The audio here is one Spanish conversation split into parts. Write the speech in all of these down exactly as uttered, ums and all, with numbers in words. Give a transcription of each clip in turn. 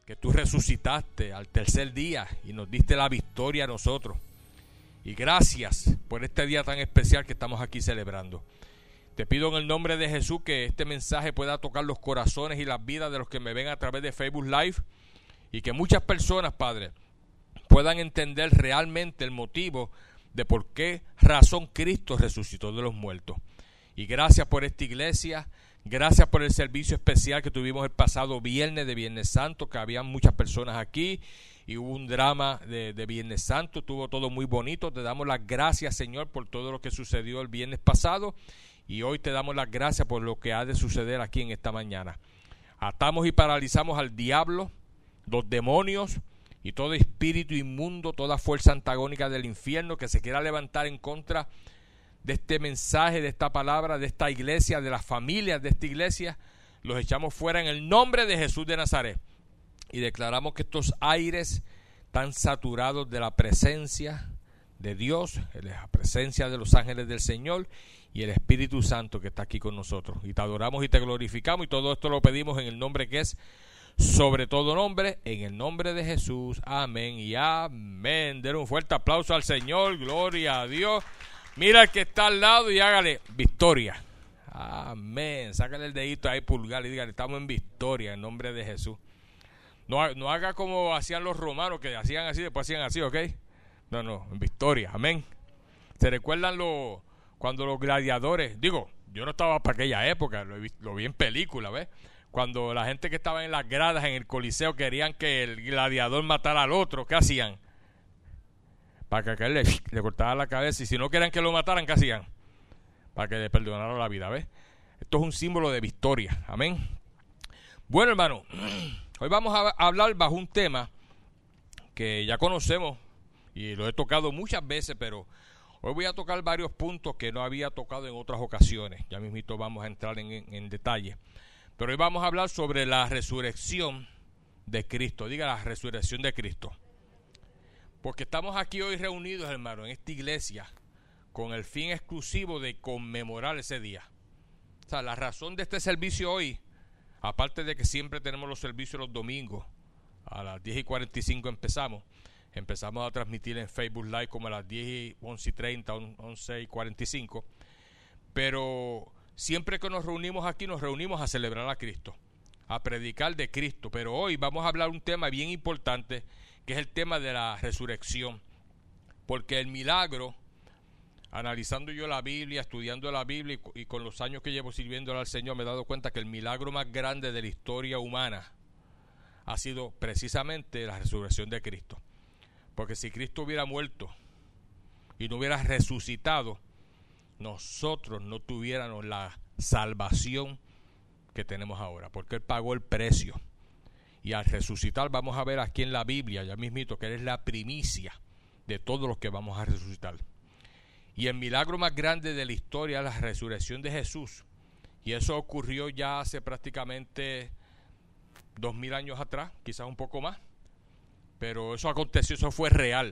que tú resucitaste al tercer día y nos diste la victoria a nosotros. Y gracias por este día tan especial que estamos aquí celebrando. Te pido en el nombre de Jesús que este mensaje pueda tocar los corazones y las vidas de los que me ven a través de Facebook Live, y que muchas personas, Padre, puedan entender realmente el motivo de por qué razón Cristo resucitó de los muertos. Y gracias por esta iglesia, gracias por el servicio especial que tuvimos el pasado viernes de Viernes Santo, que había muchas personas aquí y hubo un drama de, de Viernes Santo, estuvo todo muy bonito. Te damos las gracias, Señor, por todo lo que sucedió el viernes pasado, y hoy te damos las gracias por lo que ha de suceder aquí en esta mañana. Atamos y paralizamos al diablo, los demonios y todo espíritu inmundo, toda fuerza antagónica del infierno que se quiera levantar en contra de este mensaje, de esta palabra, de esta iglesia, de las familias de esta iglesia. Los echamos fuera en el nombre de Jesús de Nazaret, y declaramos que estos aires están saturados de la presencia de Dios, de la presencia de los ángeles del Señor y el Espíritu Santo que está aquí con nosotros. Y te adoramos y te glorificamos, y todo esto lo pedimos en el nombre que es sobre todo nombre, en el nombre de Jesús. Amén y amén. Den un fuerte aplauso al Señor, gloria a Dios. Mira al que está al lado y hágale victoria. Amén. Sácale el dedito ahí, pulgar, y dígale: estamos en victoria en nombre de Jesús. No, no haga como hacían los romanos, que hacían así, después hacían así, ¿ok? No, no, en victoria. Amén. ¿Se recuerdan lo, cuando los gladiadores, digo, yo no estaba para aquella época, lo vi, lo vi en película, ¿ves? Cuando la gente que estaba en las gradas en el Coliseo querían que el gladiador matara al otro, ¿qué hacían? Para que aquel le, le cortara la cabeza, y si no querían que lo mataran, ¿qué hacían? Para que le perdonaran la vida, ¿ves? Esto es un símbolo de victoria, amén. Bueno, hermano, hoy vamos a hablar bajo un tema que ya conocemos y lo he tocado muchas veces, pero hoy voy a tocar varios puntos que no había tocado en otras ocasiones. Ya mismito vamos a entrar en, en, en detalle. Pero hoy vamos a hablar sobre la resurrección de Cristo. Diga, la resurrección de Cristo. Porque estamos aquí hoy reunidos, hermano, en esta iglesia, con el fin exclusivo de conmemorar ese día. O sea, la razón de este servicio hoy, aparte de que siempre tenemos los servicios los domingos, a las diez y cuarenta y cinco empezamos. Empezamos a transmitir en Facebook Live como a las diez y once y treinta, once y cuarenta y cinco. Pero siempre que nos reunimos aquí, nos reunimos a celebrar a Cristo, a predicar de Cristo. Pero hoy vamos a hablar un tema bien importante, que es el tema de la resurrección. Porque el milagro, analizando yo la Biblia, estudiando la Biblia y, y con los años que llevo sirviéndole al Señor, me he dado cuenta que el milagro más grande de la historia humana ha sido precisamente la resurrección de Cristo. Porque si Cristo hubiera muerto y no hubiera resucitado, nosotros no tuviéramos la salvación que tenemos ahora, porque Él pagó el precio. Y al resucitar vamos a ver aquí en la Biblia, ya mismito, que Él es la primicia de todos los que vamos a resucitar. Y el milagro más grande de la historia es la resurrección de Jesús. Y eso ocurrió ya hace prácticamente dos mil años atrás, quizás un poco más. Pero eso aconteció, eso fue real.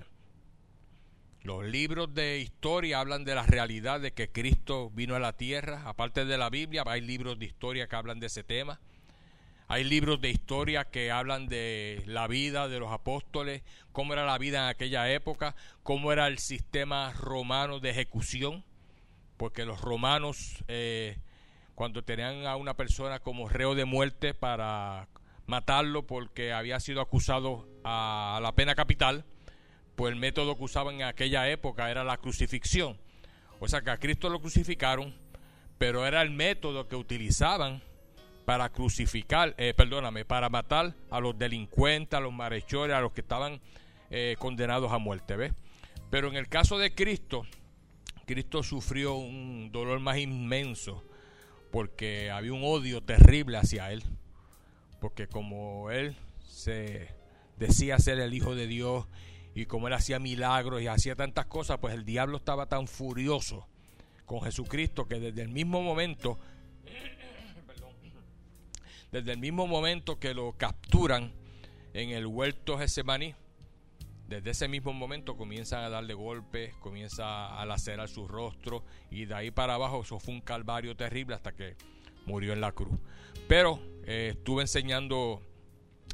Los libros de historia hablan de la realidad de que Cristo vino a la tierra. Aparte de la Biblia, hay libros de historia que hablan de ese tema. Hay libros de historia que hablan de la vida de los apóstoles, cómo era la vida en aquella época, cómo era el sistema romano de ejecución. Porque los romanos, eh, cuando tenían a una persona como reo de muerte para matarlo porque había sido acusado a la pena capital, pues el método que usaban en aquella época era la crucifixión. O sea que a Cristo lo crucificaron, pero era el método que utilizaban para crucificar, eh, perdóname, para matar a los delincuentes, a los malhechores, a los que estaban eh, condenados a muerte, ¿ves? Pero en el caso de Cristo, Cristo sufrió un dolor más inmenso porque había un odio terrible hacia Él. Porque como Él se decía ser el Hijo de Dios y como Él hacía milagros y hacía tantas cosas, pues el diablo estaba tan furioso con Jesucristo que desde el mismo momento perdón, desde el mismo momento que lo capturan en el huerto Getsemaní, desde ese mismo momento comienzan a darle golpes, comienza a lacerar su rostro, y de ahí para abajo eso fue un calvario terrible hasta que murió en la cruz. Pero eh, estuve enseñando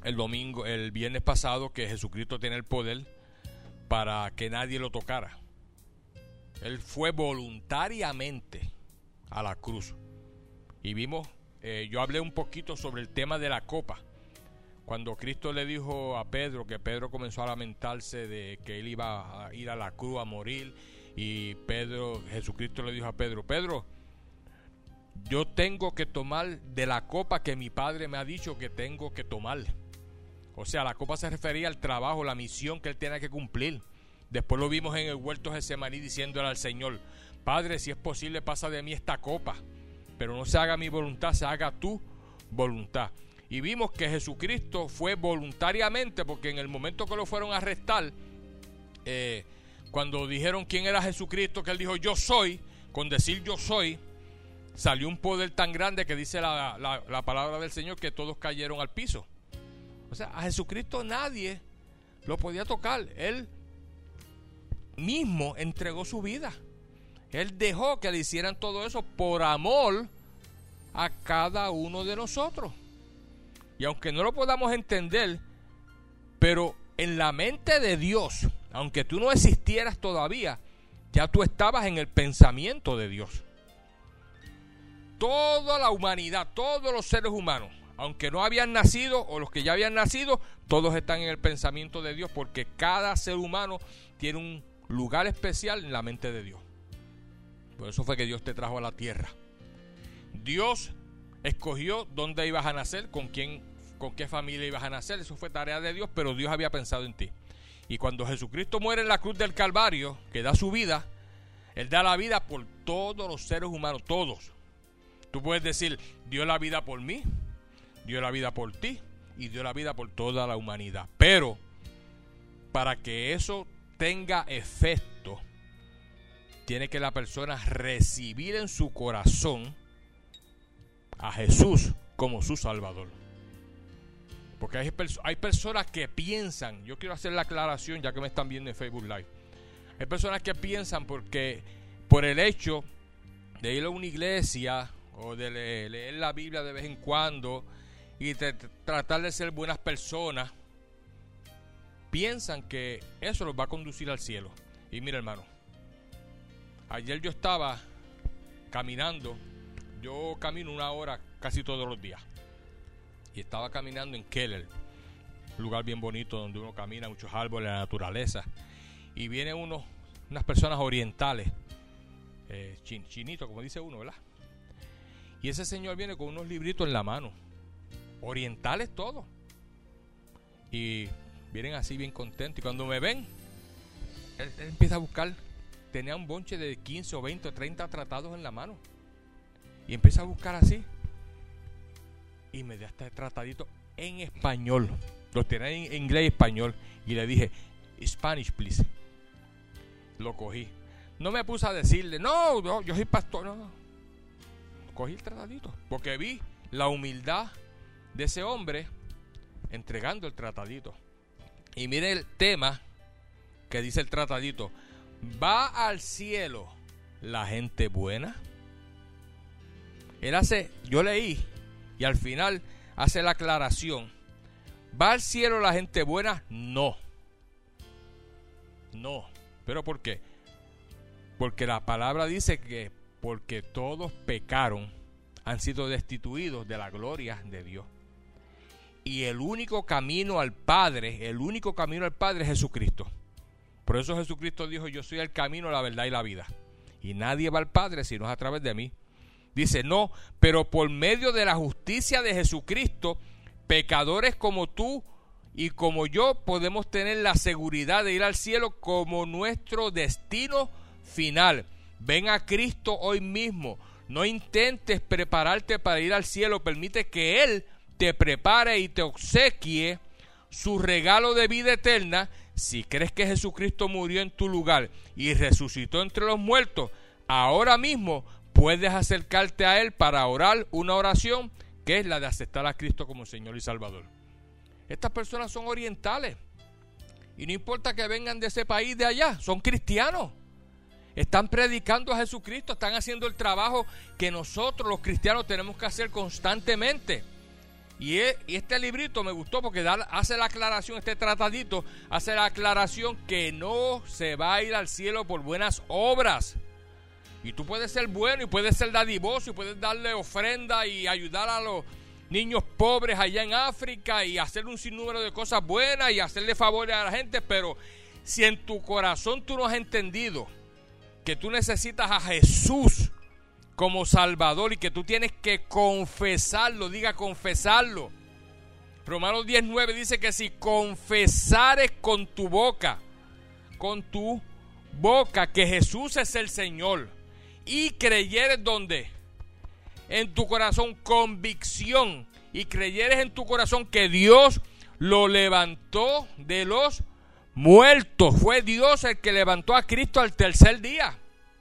el domingo, el viernes pasado, que Jesucristo tiene el poder para que nadie lo tocara. Él fue voluntariamente a la cruz. Y vimos, eh, yo hablé un poquito sobre el tema de la copa. Cuando Cristo le dijo a Pedro, que Pedro comenzó a lamentarse de que él iba a ir a la cruz a morir, y Pedro, Jesucristo le dijo a Pedro, Pedro, yo tengo que tomar de la copa que mi Padre me ha dicho que tengo que tomar. O sea, la copa se refería al trabajo, la misión que él tenía que cumplir. Después lo vimos en el huerto de Getsemaní diciéndole al Señor, Padre, si es posible, pasa de mí esta copa, pero no se haga mi voluntad, se haga tu voluntad. Y vimos que Jesucristo fue voluntariamente, porque en el momento que lo fueron a arrestar, eh, cuando dijeron quién era Jesucristo, que él dijo yo soy, con decir yo soy, salió un poder tan grande que dice la, la, la palabra del Señor que todos cayeron al piso. O sea, a Jesucristo nadie lo podía tocar. Él mismo entregó su vida. Él dejó que le hicieran todo eso por amor a cada uno de nosotros. Y aunque no lo podamos entender, pero en la mente de Dios, aunque tú no existieras todavía, ya tú estabas en el pensamiento de Dios. Toda la humanidad, todos los seres humanos, aunque no habían nacido o los que ya habían nacido, todos están en el pensamiento de Dios, porque cada ser humano tiene un lugar especial en la mente de Dios. Por eso fue que Dios te trajo a la tierra. Dios escogió dónde ibas a nacer, con quién, con qué familia ibas a nacer. Eso fue tarea de Dios, pero Dios había pensado en ti. Y cuando Jesucristo muere en la cruz del Calvario, que da su vida, Él da la vida por todos los seres humanos, todos. Tú puedes decir, dio la vida por mí, dio la vida por ti y dio la vida por toda la humanidad. Pero para que eso tenga efecto, tiene que la persona recibir en su corazón a Jesús como su Salvador. Porque hay, pers- hay personas que piensan, yo quiero hacer la aclaración ya que me están viendo en Facebook Live, hay personas que piensan porque por el hecho de ir a una iglesia o de le- leer la Biblia de vez en cuando y de tratar de ser buenas personas, piensan que eso los va a conducir al cielo. Y mira, hermano, ayer yo estaba caminando, yo camino una hora casi todos los días, y estaba caminando en Keller, un lugar bien bonito donde uno camina, muchos árboles, la naturaleza, y vienen unos, unas personas orientales, eh, chin, chinitos, como dice uno, ¿verdad? Y ese señor viene con unos libritos en la mano, orientales todos, y vienen así bien contentos, y cuando me ven, él, él empieza a buscar, tenía un bonche de quince o veinte o treinta tratados en la mano, y empieza a buscar así, y me da este tratadito en español, los tenía en inglés y español, y le dije, Spanish please. Lo cogí, no me puse a decirle, no, no yo soy pastor, no, no. Cogí el tratadito, porque vi la humildad de ese hombre entregando el tratadito. Y mire el tema que dice el tratadito: ¿va al cielo la gente buena? Él hace, yo leí, y al final hace la aclaración: ¿va al cielo la gente buena? No. No. ¿Pero por qué? Porque la palabra dice que porque todos pecaron, han sido destituidos de la gloria de Dios. Y el único camino al Padre, el único camino al Padre es Jesucristo. Por eso Jesucristo dijo: yo soy el camino, la verdad y la vida. Y nadie va al Padre si no es a través de mí. Dice, no, pero por medio de la justicia de Jesucristo, pecadores como tú y como yo podemos tener la seguridad de ir al cielo como nuestro destino final. Ven a Cristo hoy mismo. No intentes prepararte para ir al cielo. Permite que Él te prepare y te obsequie su regalo de vida eterna. Si crees que Jesucristo murió en tu lugar y resucitó entre los muertos, ahora mismo puedes acercarte a Él para orar una oración que es la de aceptar a Cristo como Señor y Salvador. Estas personas son orientales y no importa que vengan de ese país de allá, son cristianos. Están predicando a Jesucristo, están haciendo el trabajo que nosotros los cristianos tenemos que hacer constantemente. Y, es, y este librito me gustó porque da, hace la aclaración, este tratadito hace la aclaración que no se va a ir al cielo por buenas obras. Y tú puedes ser bueno y puedes ser dadivoso y puedes darle ofrenda y ayudar a los niños pobres allá en África y hacer un sinnúmero de cosas buenas y hacerle favores a la gente, pero si en tu corazón tú no has entendido que tú necesitas a Jesús como Salvador y que tú tienes que confesarlo, diga confesarlo. Romanos diez nueve dice que si confesares con tu boca, con tu boca que Jesús es el Señor y creyeres ¿dónde? En tu corazón, convicción, y creyeres en tu corazón que Dios lo levantó de los muertos. Fue Dios el que levantó a Cristo al tercer día.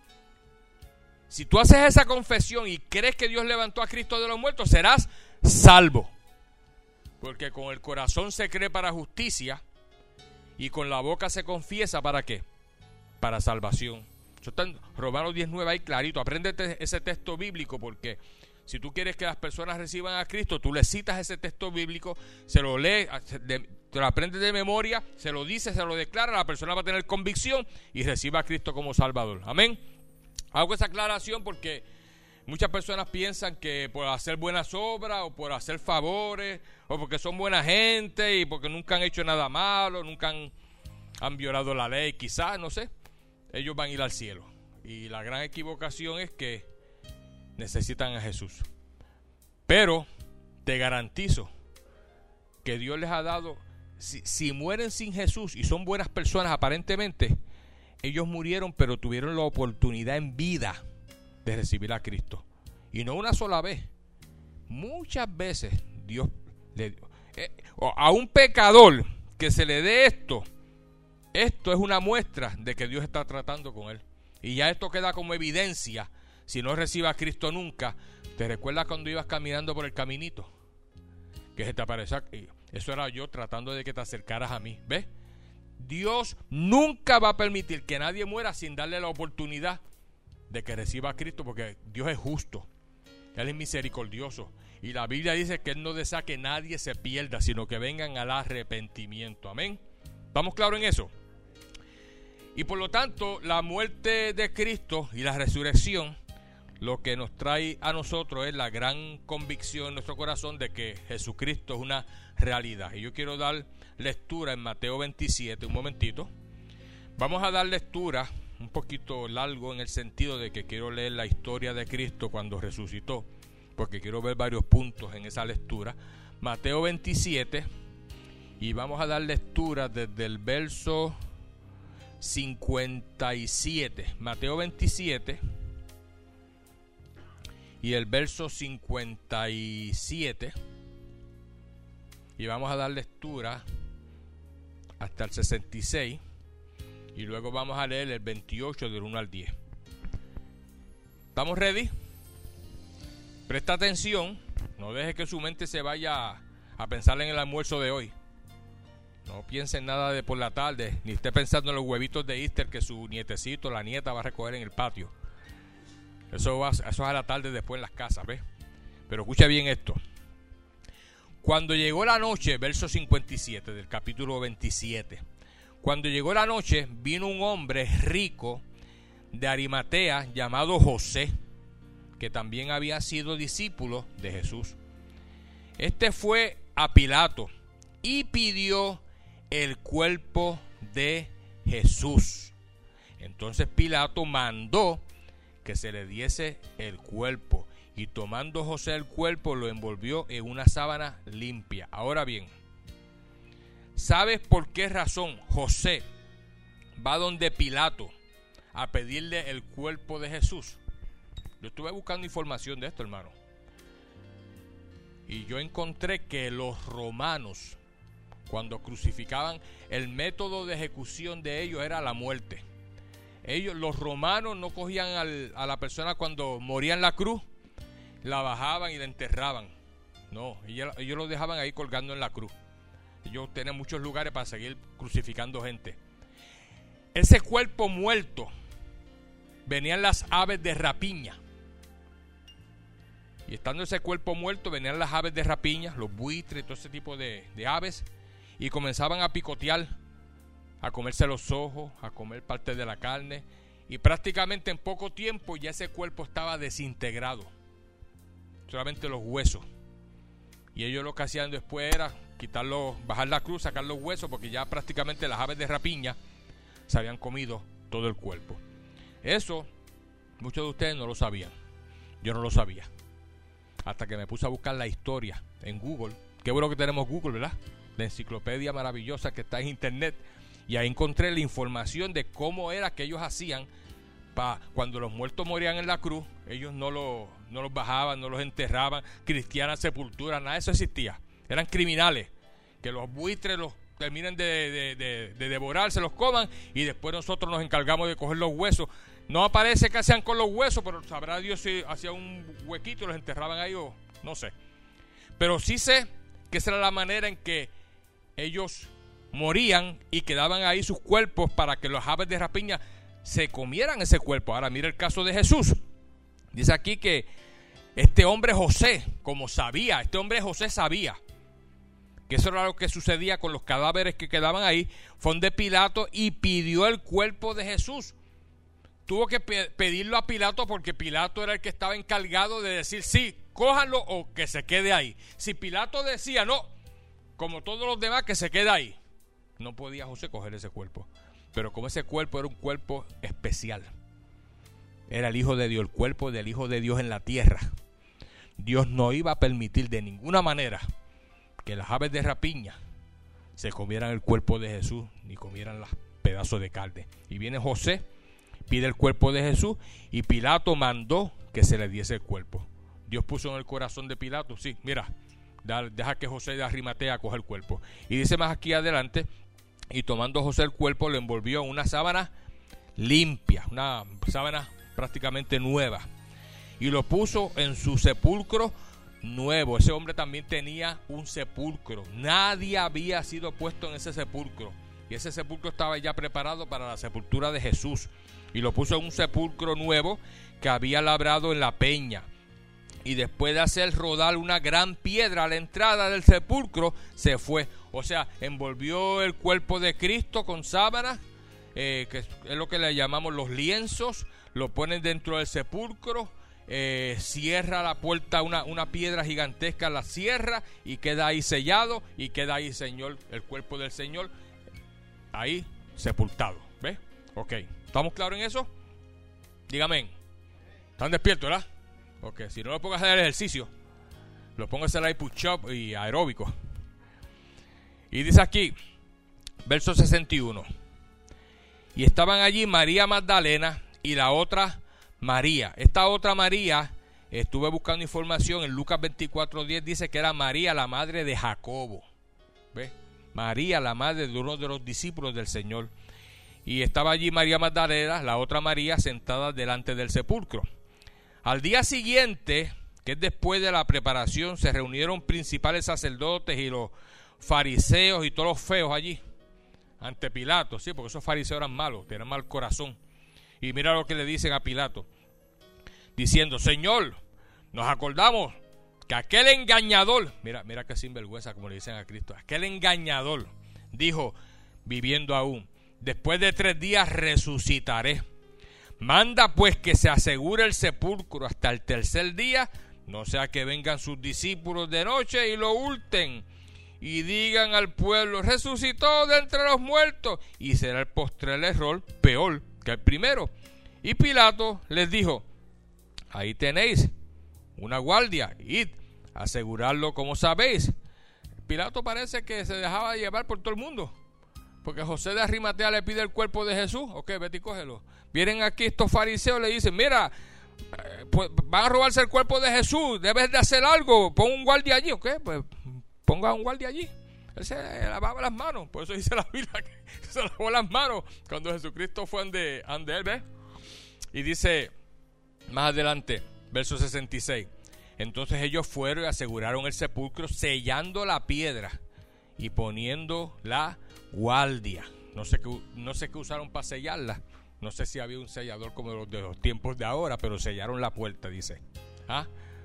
Si tú haces esa confesión y crees que Dios levantó a Cristo de los muertos, serás salvo. Porque con el corazón se cree para justicia y con la boca se confiesa ¿para qué? Para salvación. Eso está en Romanos diez nueve ahí clarito. Apréndete ese texto bíblico porque si tú quieres que las personas reciban a Cristo, tú le citas ese texto bíblico, se lo lee, te lo aprendes de memoria, se lo dice, se lo declara, la persona va a tener convicción y reciba a Cristo como Salvador. Amén. Hago esa aclaración porque muchas personas piensan que por hacer buenas obras o por hacer favores o porque son buena gente y porque nunca han hecho nada malo, nunca han, han violado la ley, quizás, no sé, ellos van a ir al cielo. Y la gran equivocación es que necesitan a Jesús. Pero te garantizo que Dios les ha dado, si, si mueren sin Jesús y son buenas personas aparentemente, ellos murieron pero tuvieron la oportunidad en vida de recibir a Cristo. Y no una sola vez, muchas veces Dios le dio. Eh, a un pecador que se le dé esto, esto es una muestra de que Dios está tratando con él. Y ya esto queda como evidencia. Si no recibes a Cristo nunca, ¿te recuerdas cuando ibas caminando por el caminito? Que se te aparecía, eso era yo tratando de que te acercaras a mí, ¿ves? Dios nunca va a permitir que nadie muera sin darle la oportunidad de que reciba a Cristo, porque Dios es justo, Él es misericordioso, y la Biblia dice que Él no desea que nadie se pierda, sino que vengan al arrepentimiento. Amén. ¿Estamos claros en eso? Y por lo tanto, la muerte de Cristo y la resurrección, lo que nos trae a nosotros es la gran convicción en nuestro corazón de que Jesucristo es una realidad. Y yo quiero dar lectura en Mateo veintisiete, un momentito. Vamos a dar lectura un poquito largo en el sentido de que quiero leer la historia de Cristo cuando resucitó, porque quiero ver varios puntos en esa lectura. Mateo veintisiete, y vamos a dar lectura desde el verso cincuenta y siete. Mateo veintisiete y el verso cincuenta y siete, y vamos a dar lectura hasta el sesenta y seis, y luego vamos a leer el veintiocho del uno al diez. ¿Estamos ready? Presta atención, no deje que su mente se vaya a pensar en el almuerzo de hoy. No piense en nada de por la tarde, ni esté pensando en los huevitos de Easter que su nietecito, la nieta va a recoger en el patio. Eso, va, eso es a la tarde después en las casas, ¿ves? Pero escucha bien esto. Cuando llegó la noche, verso cincuenta y siete del capítulo veintisiete. Cuando llegó la noche, vino un hombre rico de Arimatea llamado José, que también había sido discípulo de Jesús. Este fue a Pilato y pidió el cuerpo de Jesús. Entonces Pilato mandó que se le diese el cuerpo, y tomando José el cuerpo lo envolvió en una sábana limpia. Ahora bien, ¿sabes por qué razón José va donde Pilato a pedirle el cuerpo de Jesús? Yo estuve buscando información de esto, hermano, y yo encontré que los romanos, cuando crucificaban, el método de ejecución de ellos era la muerte. Ellos, los romanos, no cogían al, a la persona cuando moría en la cruz, la bajaban y la enterraban. No, ellos, ellos lo dejaban ahí colgando en la cruz. Ellos tenían muchos lugares para seguir crucificando gente. Ese cuerpo muerto, venían las aves de rapiña Y estando ese cuerpo muerto, venían las aves de rapiña, los buitres, todo ese tipo de, de aves, y comenzaban a picotear, a comerse los ojos, a comer parte de la carne, y prácticamente en poco tiempo ya ese cuerpo estaba desintegrado, solamente los huesos. Y ellos lo que hacían después era quitarlo, bajar la cruz, sacar los huesos, porque ya prácticamente las aves de rapiña se habían comido todo el cuerpo. Eso muchos de ustedes no lo sabían, yo no lo sabía, hasta que me puse a buscar la historia en Google. Qué bueno que tenemos Google, ¿verdad? La enciclopedia maravillosa que está en internet. Y ahí encontré la información de cómo era que ellos hacían para cuando los muertos morían en la cruz. Ellos no, lo, no los bajaban, no los enterraban, cristiana sepultura, nada de eso existía. Eran criminales, que los buitres los terminen de, de, de, de devorar, se los coman, y después nosotros nos encargamos de coger los huesos. No aparece qué hacían con los huesos, pero sabrá Dios si hacía un huequito y los enterraban ahí o no sé. Pero sí sé que esa era la manera en que ellos morían y quedaban ahí sus cuerpos para que los aves de rapiña se comieran ese cuerpo. Ahora mira el caso de Jesús. Dice aquí que este hombre José, como sabía, este hombre José sabía que eso era lo que sucedía con los cadáveres que quedaban ahí, fue donde Pilato y pidió el cuerpo de Jesús. Tuvo que pe- pedirlo a Pilato, porque Pilato era el que estaba encargado de decir sí, cójanlo o que se quede ahí. Si Pilato decía no, como todos los demás, que se quede ahí, no podía José coger ese cuerpo. Pero como ese cuerpo era un cuerpo especial, era el Hijo de Dios, el cuerpo del Hijo de Dios en la tierra, Dios no iba a permitir de ninguna manera que las aves de rapiña se comieran el cuerpo de Jesús, ni comieran los pedazos de carne. Y viene José, pide el cuerpo de Jesús, y Pilato mandó que se le diese el cuerpo. Dios puso en el corazón de Pilato, sí, mira, deja que José de Arimatea coja el cuerpo. Y dice más aquí adelante, y tomando José el cuerpo, lo envolvió en una sábana limpia, una sábana prácticamente nueva, y lo puso en su sepulcro nuevo. Ese hombre también tenía un sepulcro, nadie había sido puesto en ese sepulcro, y ese sepulcro estaba ya preparado para la sepultura de Jesús, y lo puso en un sepulcro nuevo que había labrado en la peña. Y después de hacer rodar una gran piedra a la entrada del sepulcro, se fue. O sea, envolvió el cuerpo de Cristo con sábanas, eh, que es lo que le llamamos los lienzos, lo ponen dentro del sepulcro, eh, cierra la puerta, una, una piedra gigantesca la cierra, y queda ahí sellado, y queda ahí Señor, el cuerpo del Señor, ahí sepultado. ¿Ves? Ok, ¿estamos claros en eso? Dígame. ¿Están despiertos, verdad? Ok, si no lo pongo a hacer el ejercicio, lo pongo a hacer ahí push-up y aeróbico. Y dice aquí, verso sesenta y uno. Y estaban allí María Magdalena y la otra María. Esta otra María, estuve buscando información en Lucas veinticuatro diez, dice que era María, la madre de Jacobo. ¿Ves? María, la madre de uno de los discípulos del Señor. Y estaba allí María Magdalena, la otra María, sentada delante del sepulcro. Al día siguiente, que es después de la preparación, se reunieron principales sacerdotes y los fariseos y todos los feos allí ante Pilato, sí, porque esos fariseos eran malos, tenían mal corazón. Y mira lo que le dicen a Pilato, diciendo: Señor, nos acordamos que aquel engañador, mira, mira que sinvergüenza, como le dicen a Cristo, aquel engañador dijo, viviendo aún, después de tres días resucitaré. Manda pues que se asegure el sepulcro hasta el tercer día, no sea que vengan sus discípulos de noche y lo hurten y digan al pueblo: resucitó de entre los muertos, y será el postrer error peor que el primero. Y Pilato les dijo: ahí tenéis una guardia, id, asegurarlo como sabéis. Pilato parece que se dejaba llevar por todo el mundo, porque José de Arimatea le pide el cuerpo de Jesús. Ok, vete y cógelo. Vienen aquí estos fariseos, le dicen: mira, eh, pues van a robarse el cuerpo de Jesús, debes de hacer algo, pon un guardia allí. Ok, pues ponga un guardia allí. Él se lavaba las manos, por eso dice la Biblia que se lavó las manos cuando Jesucristo fue ande, ande él, ¿ves? Y dice más adelante, verso sesenta y seis, entonces ellos fueron y aseguraron el sepulcro, sellando la piedra y poniendo la guardia. No sé qué, no sé qué usaron para sellarla. No sé si había un sellador como los de los tiempos de ahora, pero sellaron la puerta, dice. ¿Ah?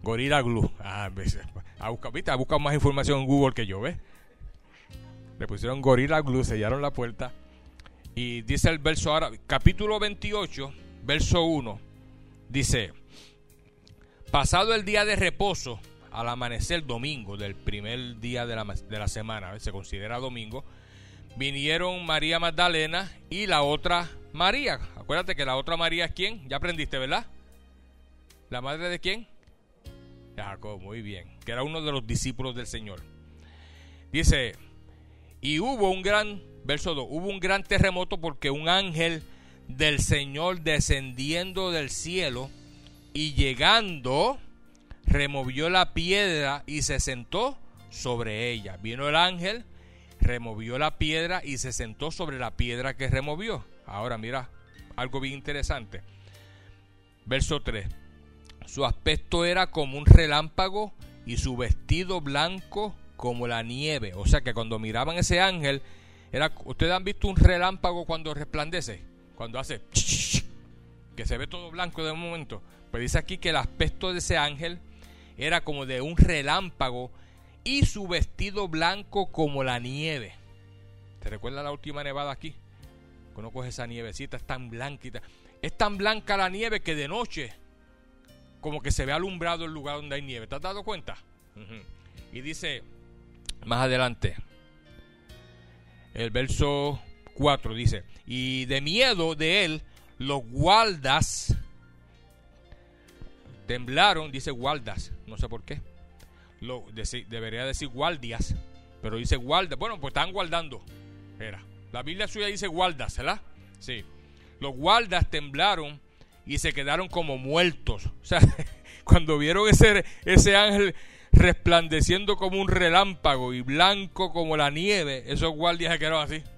Gorilla Glue. Ah, a buscar, ¿viste? A buscar más información en Google que yo, ¿ves? Le pusieron Gorilla Glue, sellaron la puerta. Y dice el verso ahora, capítulo veintiocho, verso uno. Dice: pasado el día de reposo, al amanecer domingo del primer día de la, de la semana, ¿ves? Se considera domingo, vinieron María Magdalena y la otra María. Acuérdate que la otra María es ¿quién? Ya aprendiste, ¿verdad? ¿La madre de quién? Jacob, muy bien. Que era uno de los discípulos del Señor. Dice: y hubo un gran, verso dos, hubo un gran terremoto porque un ángel del Señor descendiendo del cielo y llegando removió la piedra y se sentó sobre ella. Vino el ángel, removió la piedra y se sentó sobre la piedra que removió. Ahora mira, algo bien interesante. Verso tres. Su aspecto era como un relámpago y su vestido blanco como la nieve. O sea que cuando miraban ese ángel, era, ¿ustedes han visto un relámpago cuando resplandece? Cuando hace que se ve todo blanco de un momento. Pues dice aquí que el aspecto de ese ángel era como de un relámpago y su vestido blanco como la nieve. ¿Te recuerdas la última nevada aquí? Cuando coge esa nievecita, es tan blanquita. Es tan blanca la nieve que de noche como que se ve alumbrado el lugar donde hay nieve. ¿Te has dado cuenta? Uh-huh. Y dice más adelante, el verso cuatro dice: y de miedo de él los guardas temblaron. Dice guardas, no sé por qué. Lo, de, debería decir guardias, pero dice guardas. Bueno, pues están guardando. Era. La Biblia suya dice guardas, ¿verdad? Sí. Los guardas temblaron y se quedaron como muertos. O sea, cuando vieron ese, ese ángel resplandeciendo como un relámpago y blanco como la nieve, esos guardias se quedaron así,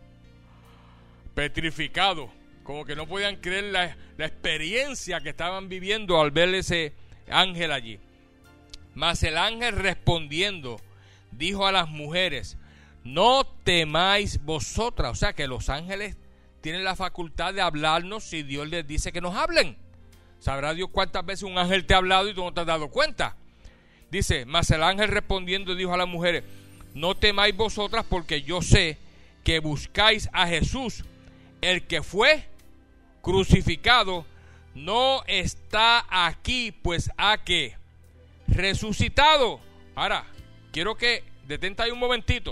petrificados, como que no podían creer la, la experiencia que estaban viviendo al ver ese ángel allí. Mas el ángel respondiendo dijo a las mujeres: no temáis vosotras. O sea que los ángeles tienen la facultad de hablarnos si Dios les dice que nos hablen. Sabrá Dios cuántas veces un ángel te ha hablado y tú no te has dado cuenta. Dice: mas el ángel respondiendo dijo a las mujeres: no temáis vosotras, porque yo sé que buscáis a Jesús, el que fue crucificado. No está aquí, pues ha que resucitado. Ahora, quiero que detente ahí un momentito.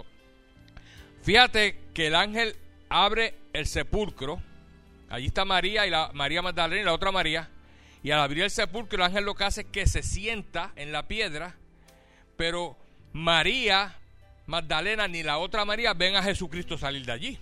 Fíjate que el ángel abre el sepulcro. Allí está María y la María Magdalena y la otra María. Y al abrir el sepulcro, el ángel lo que hace es que se sienta en la piedra. Pero María Magdalena ni la otra María ven a Jesucristo salir de allí.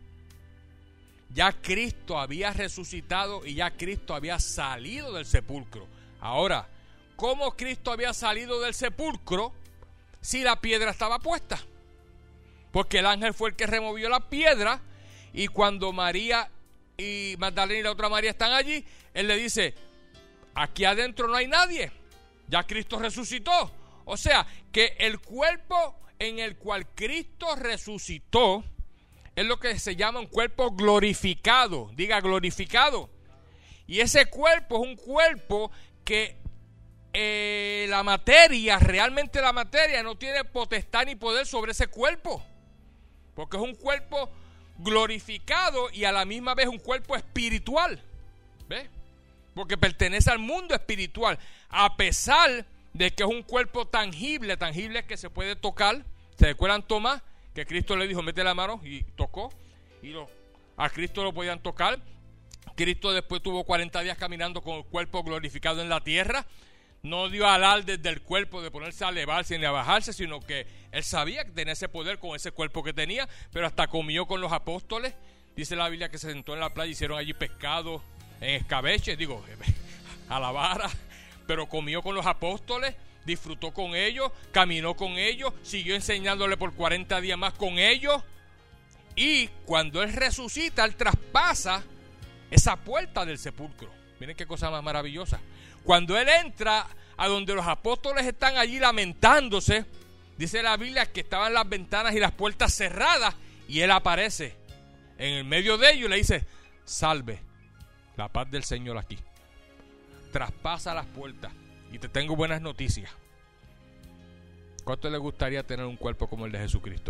Ya Cristo había resucitado y ya Cristo había salido del sepulcro. Ahora, ¿cómo Cristo había salido del sepulcro si la piedra estaba puesta? Porque el ángel fue el que removió la piedra, y cuando María y Magdalena y la otra María están allí, él le dice: aquí adentro no hay nadie, ya Cristo resucitó. O sea, que el cuerpo en el cual Cristo resucitó es lo que se llama un cuerpo glorificado. Diga, glorificado. Y ese cuerpo es un cuerpo que eh, la materia, realmente la materia no tiene potestad ni poder sobre ese cuerpo, porque es un cuerpo glorificado y a la misma vez un cuerpo espiritual. ¿Ves? Porque pertenece al mundo espiritual, a pesar de que es un cuerpo tangible, tangible que se puede tocar. ¿Se recuerdan Tomás? Que Cristo le dijo: mete la mano, y tocó, y lo, a Cristo lo podían tocar. Cristo después tuvo cuarenta días caminando con el cuerpo glorificado en la tierra. No dio alarde del cuerpo de ponerse a elevarse ni a bajarse, sino que él sabía que tenía ese poder con ese cuerpo que tenía, pero hasta comió con los apóstoles. Dice la Biblia que se sentó en la playa, hicieron allí pescado en escabeche, digo, a la vara, pero comió con los apóstoles, disfrutó con ellos, caminó con ellos, siguió enseñándole por cuarenta días más con ellos. Y cuando él resucita, él traspasa esa puerta del sepulcro. Miren qué cosa más maravillosa. Cuando él entra a donde los apóstoles están allí lamentándose, dice la Biblia que estaban las ventanas y las puertas cerradas, y él aparece en el medio de ellos y le dice: salve, la paz del Señor aquí. Traspasa las puertas Y te tengo buenas noticias. ¿Cuánto le gustaría tener un cuerpo como el de Jesucristo?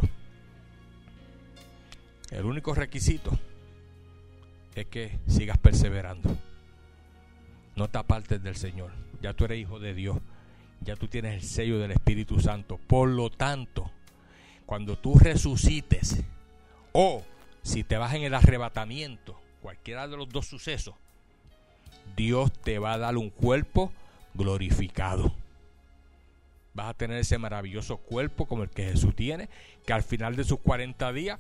El único requisito es que sigas perseverando. No te apartes del Señor. Ya tú eres hijo de Dios. Ya tú tienes el sello del Espíritu Santo. Por lo tanto, cuando tú resucites, o si te vas en el arrebatamiento, cualquiera de los dos sucesos, Dios te va a dar un cuerpo glorificado. Vas a tener ese maravilloso cuerpo como el que Jesús tiene, que al final de sus cuarenta días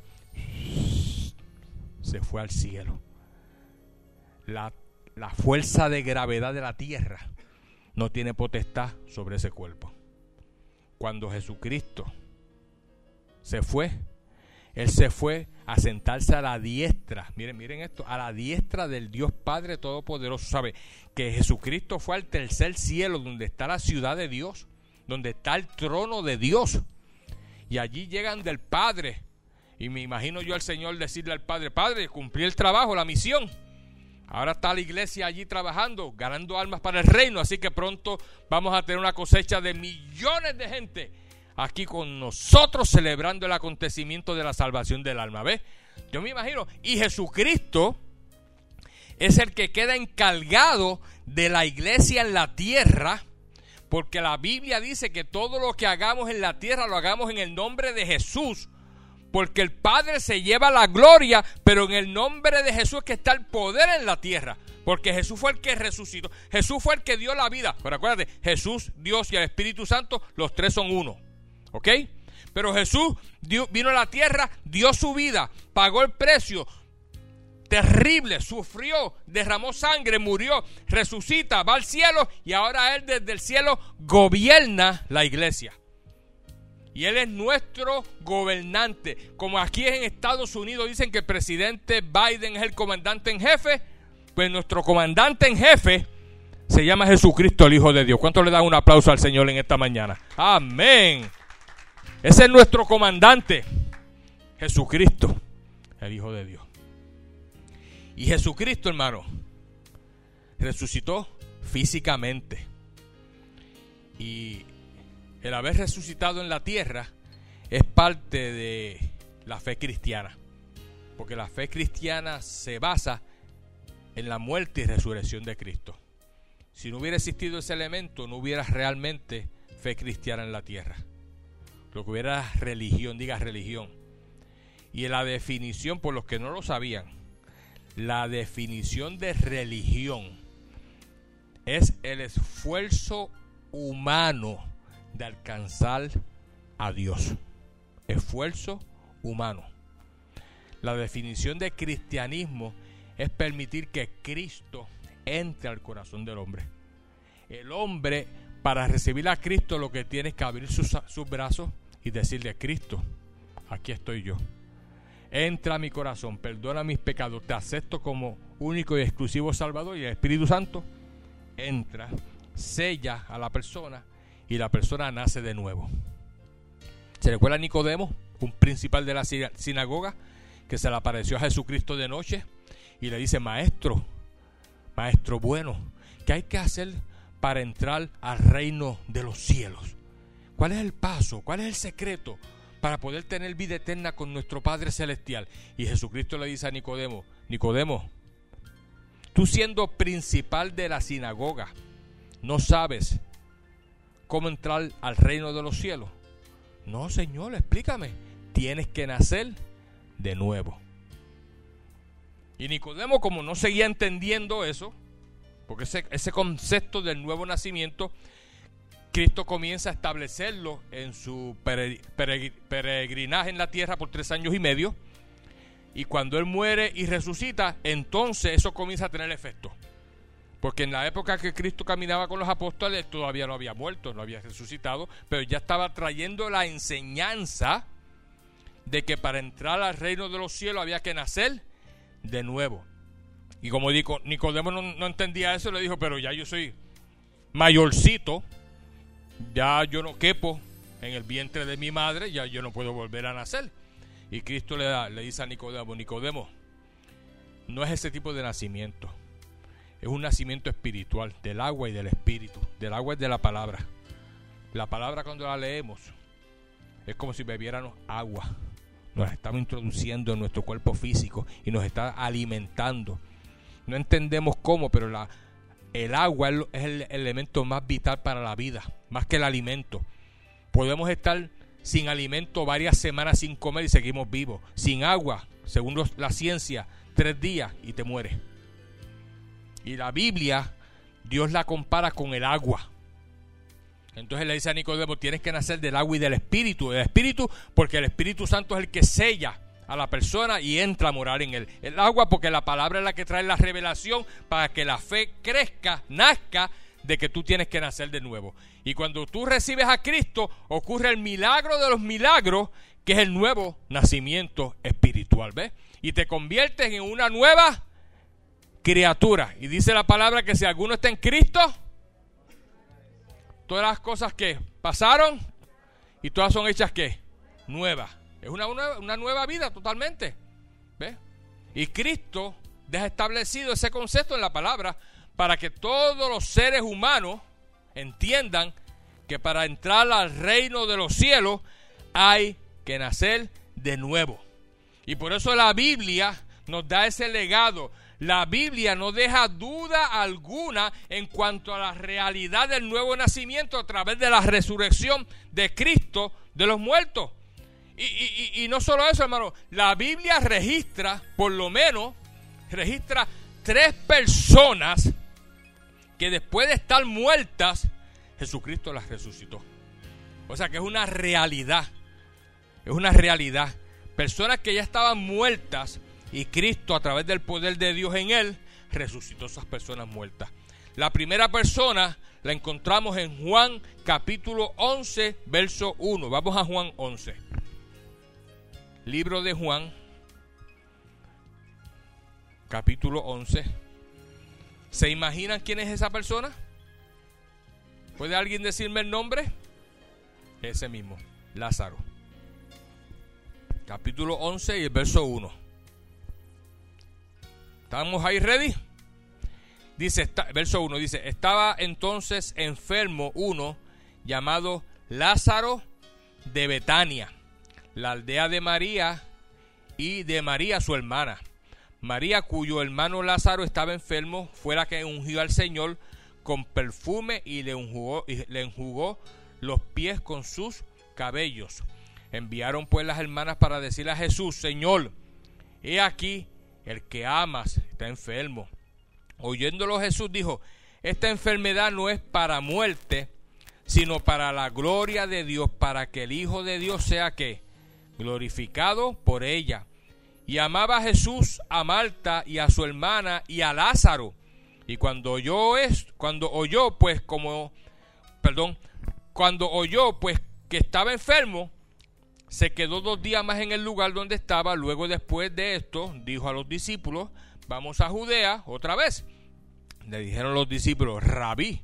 se fue al cielo. La, la fuerza de gravedad de la tierra no tiene potestad sobre ese cuerpo. Cuando Jesucristo se fue, Él se fue a sentarse a la diestra, miren, miren esto, a la diestra del Dios Padre Todopoderoso. ¿Sabe? Que Jesucristo fue al tercer cielo, donde está la ciudad de Dios, donde está el trono de Dios. Y allí llegan del Padre. Y me imagino yo al Señor decirle al Padre: Padre, cumplí el trabajo, la misión. Ahora está la iglesia allí trabajando, ganando almas para el reino. Así que pronto vamos a tener una cosecha de millones de gente aquí con nosotros, celebrando el acontecimiento de la salvación del alma. ¿Ves? Yo me imagino. Y Jesucristo es el que queda encargado de la iglesia en la tierra, porque la Biblia dice que todo lo que hagamos en la tierra lo hagamos en el nombre de Jesús, porque el Padre se lleva la gloria, pero en el nombre de Jesús es que está el poder en la tierra, porque Jesús fue el que resucitó, Jesús fue el que dio la vida. Pero acuérdate, Jesús, Dios y el Espíritu Santo, los tres son uno, ¿ok? Pero Jesús dio, vino a la tierra, dio su vida, pagó el precio terrible, sufrió, derramó sangre, murió, resucita, va al cielo, y ahora Él desde el cielo gobierna la iglesia. Y Él es nuestro gobernante. Como aquí en Estados Unidos dicen que el presidente Biden es el comandante en jefe, pues nuestro comandante en jefe se llama Jesucristo, el Hijo de Dios. ¿Cuánto le dan un aplauso al Señor en esta mañana? Amén. Ese es nuestro comandante, Jesucristo, el Hijo de Dios. Y Jesucristo, hermano, resucitó físicamente. Y el haber resucitado en la tierra es parte de la fe cristiana, porque la fe cristiana se basa en la muerte y resurrección de Cristo. Si no hubiera existido ese elemento, no hubiera realmente fe cristiana en la tierra. Lo que hubiera era religión, diga religión. Y la definición, por los que no lo sabían, la definición de religión es el esfuerzo humano de alcanzar a Dios. Esfuerzo humano. La definición de cristianismo es permitir que Cristo entre al corazón del hombre. El hombre, para recibir a Cristo, lo que tiene es que abrir sus, sus brazos y decirle: Cristo, aquí estoy yo. Entra a mi corazón, perdona mis pecados, te acepto como único y exclusivo Salvador. Y el Espíritu Santo entra, sella a la persona, y la persona nace de nuevo. ¿Se recuerda a Nicodemo, un principal de la sinagoga, que se le apareció a Jesucristo de noche y le dice: Maestro, maestro bueno, ¿qué hay que hacer para entrar al reino de los cielos? ¿Cuál es el paso? ¿Cuál es el secreto para poder tener vida eterna con nuestro Padre Celestial? Y Jesucristo le dice a Nicodemo: Nicodemo, tú siendo principal de la sinagoga, ¿no sabes cómo entrar al reino de los cielos? No, Señor, explícame. Tienes que nacer de nuevo. Y Nicodemo, como no seguía entendiendo eso, porque ese, ese concepto del nuevo nacimiento, Cristo comienza a establecerlo en su peregrinaje en la tierra por tres años y medio. Y cuando Él muere y resucita, entonces eso comienza a tener efecto. Porque en la época que Cristo caminaba con los apóstoles, Él todavía no había muerto, no había resucitado, pero ya estaba trayendo la enseñanza de que para entrar al reino de los cielos había que nacer de nuevo. Y como digo, Nicodemo no, no entendía eso, le dijo: pero ya yo soy mayorcito, ya yo no quepo en el vientre de mi madre, ya yo no puedo volver a nacer. Y Cristo le, da, le dice a Nicodemo: Nicodemo, no es ese tipo de nacimiento. es un nacimiento espiritual, del agua y del espíritu. Del agua y de la palabra. La palabra, cuando la leemos, es como si bebiéramos agua. Nos estamos introduciendo en nuestro cuerpo físico y nos está alimentando. No entendemos cómo, pero la, el agua es el elemento más vital para la vida, más que el alimento. Podemos estar sin alimento varias semanas sin comer y seguimos vivos. Sin agua, según los, la ciencia, tres días y te mueres. Y la Biblia, Dios la compara con el agua. Entonces le dice a Nicodemo, tienes que nacer del agua y del espíritu. Del espíritu, porque el Espíritu Santo es el que sella a la persona y entra a morar en él. El agua, porque la palabra es la que trae la revelación para que la fe crezca, nazca, de que tú tienes que nacer de nuevo. Y cuando tú recibes a Cristo, ocurre el milagro de los milagros, que es el nuevo nacimiento espiritual, ¿ves? Y te conviertes en una nueva criatura. Y dice la palabra que si alguno está en Cristo, todas las cosas que pasaron y todas son hechas ¿qué? Nuevas. Es una, una, una nueva vida totalmente. ¿Ves? Y Cristo deja establecido ese concepto en la palabra para que todos los seres humanos entiendan que para entrar al reino de los cielos hay que nacer de nuevo. Y por eso la Biblia nos da ese legado. La Biblia no deja duda alguna en cuanto a la realidad del nuevo nacimiento a través de la resurrección de Cristo de los muertos. Y, y, y no solo eso, hermano, la Biblia registra, por lo menos, registra tres personas que después de estar muertas, Jesucristo las resucitó. O sea que es una realidad, es una realidad. Personas que ya estaban muertas, y Cristo, a través del poder de Dios en él, resucitó a esas personas muertas. La primera persona la encontramos en Juan capítulo once, verso uno. Vamos a Juan once. Libro de Juan, capítulo once. ¿Se imaginan quién es esa persona? ¿Puede alguien decirme el nombre? Ese mismo, Lázaro. Capítulo once y el verso uno. ¿Estamos ahí ready? Dice, está, verso uno dice, estaba entonces enfermo uno llamado Lázaro de Betania, la aldea de María y de María su hermana. María, cuyo hermano Lázaro estaba enfermo, fue la que ungió al Señor con perfume y le enjugó, y le enjugó los pies con sus cabellos. Enviaron pues las hermanas para decirle a Jesús, Señor, he aquí el que amas está enfermo. Oyéndolo Jesús dijo, esta enfermedad no es para muerte, sino para la gloria de Dios, para que el Hijo de Dios sea ¿qué? Glorificado por ella. Y amaba a Jesús a Marta y a su hermana y a Lázaro. Y cuando oyó es, cuando oyó pues como, perdón, cuando oyó pues que estaba enfermo, se quedó dos días más en el lugar donde estaba. Luego, después de esto, dijo a los discípulos, vamos a Judea otra vez. Le dijeron los discípulos, Rabí,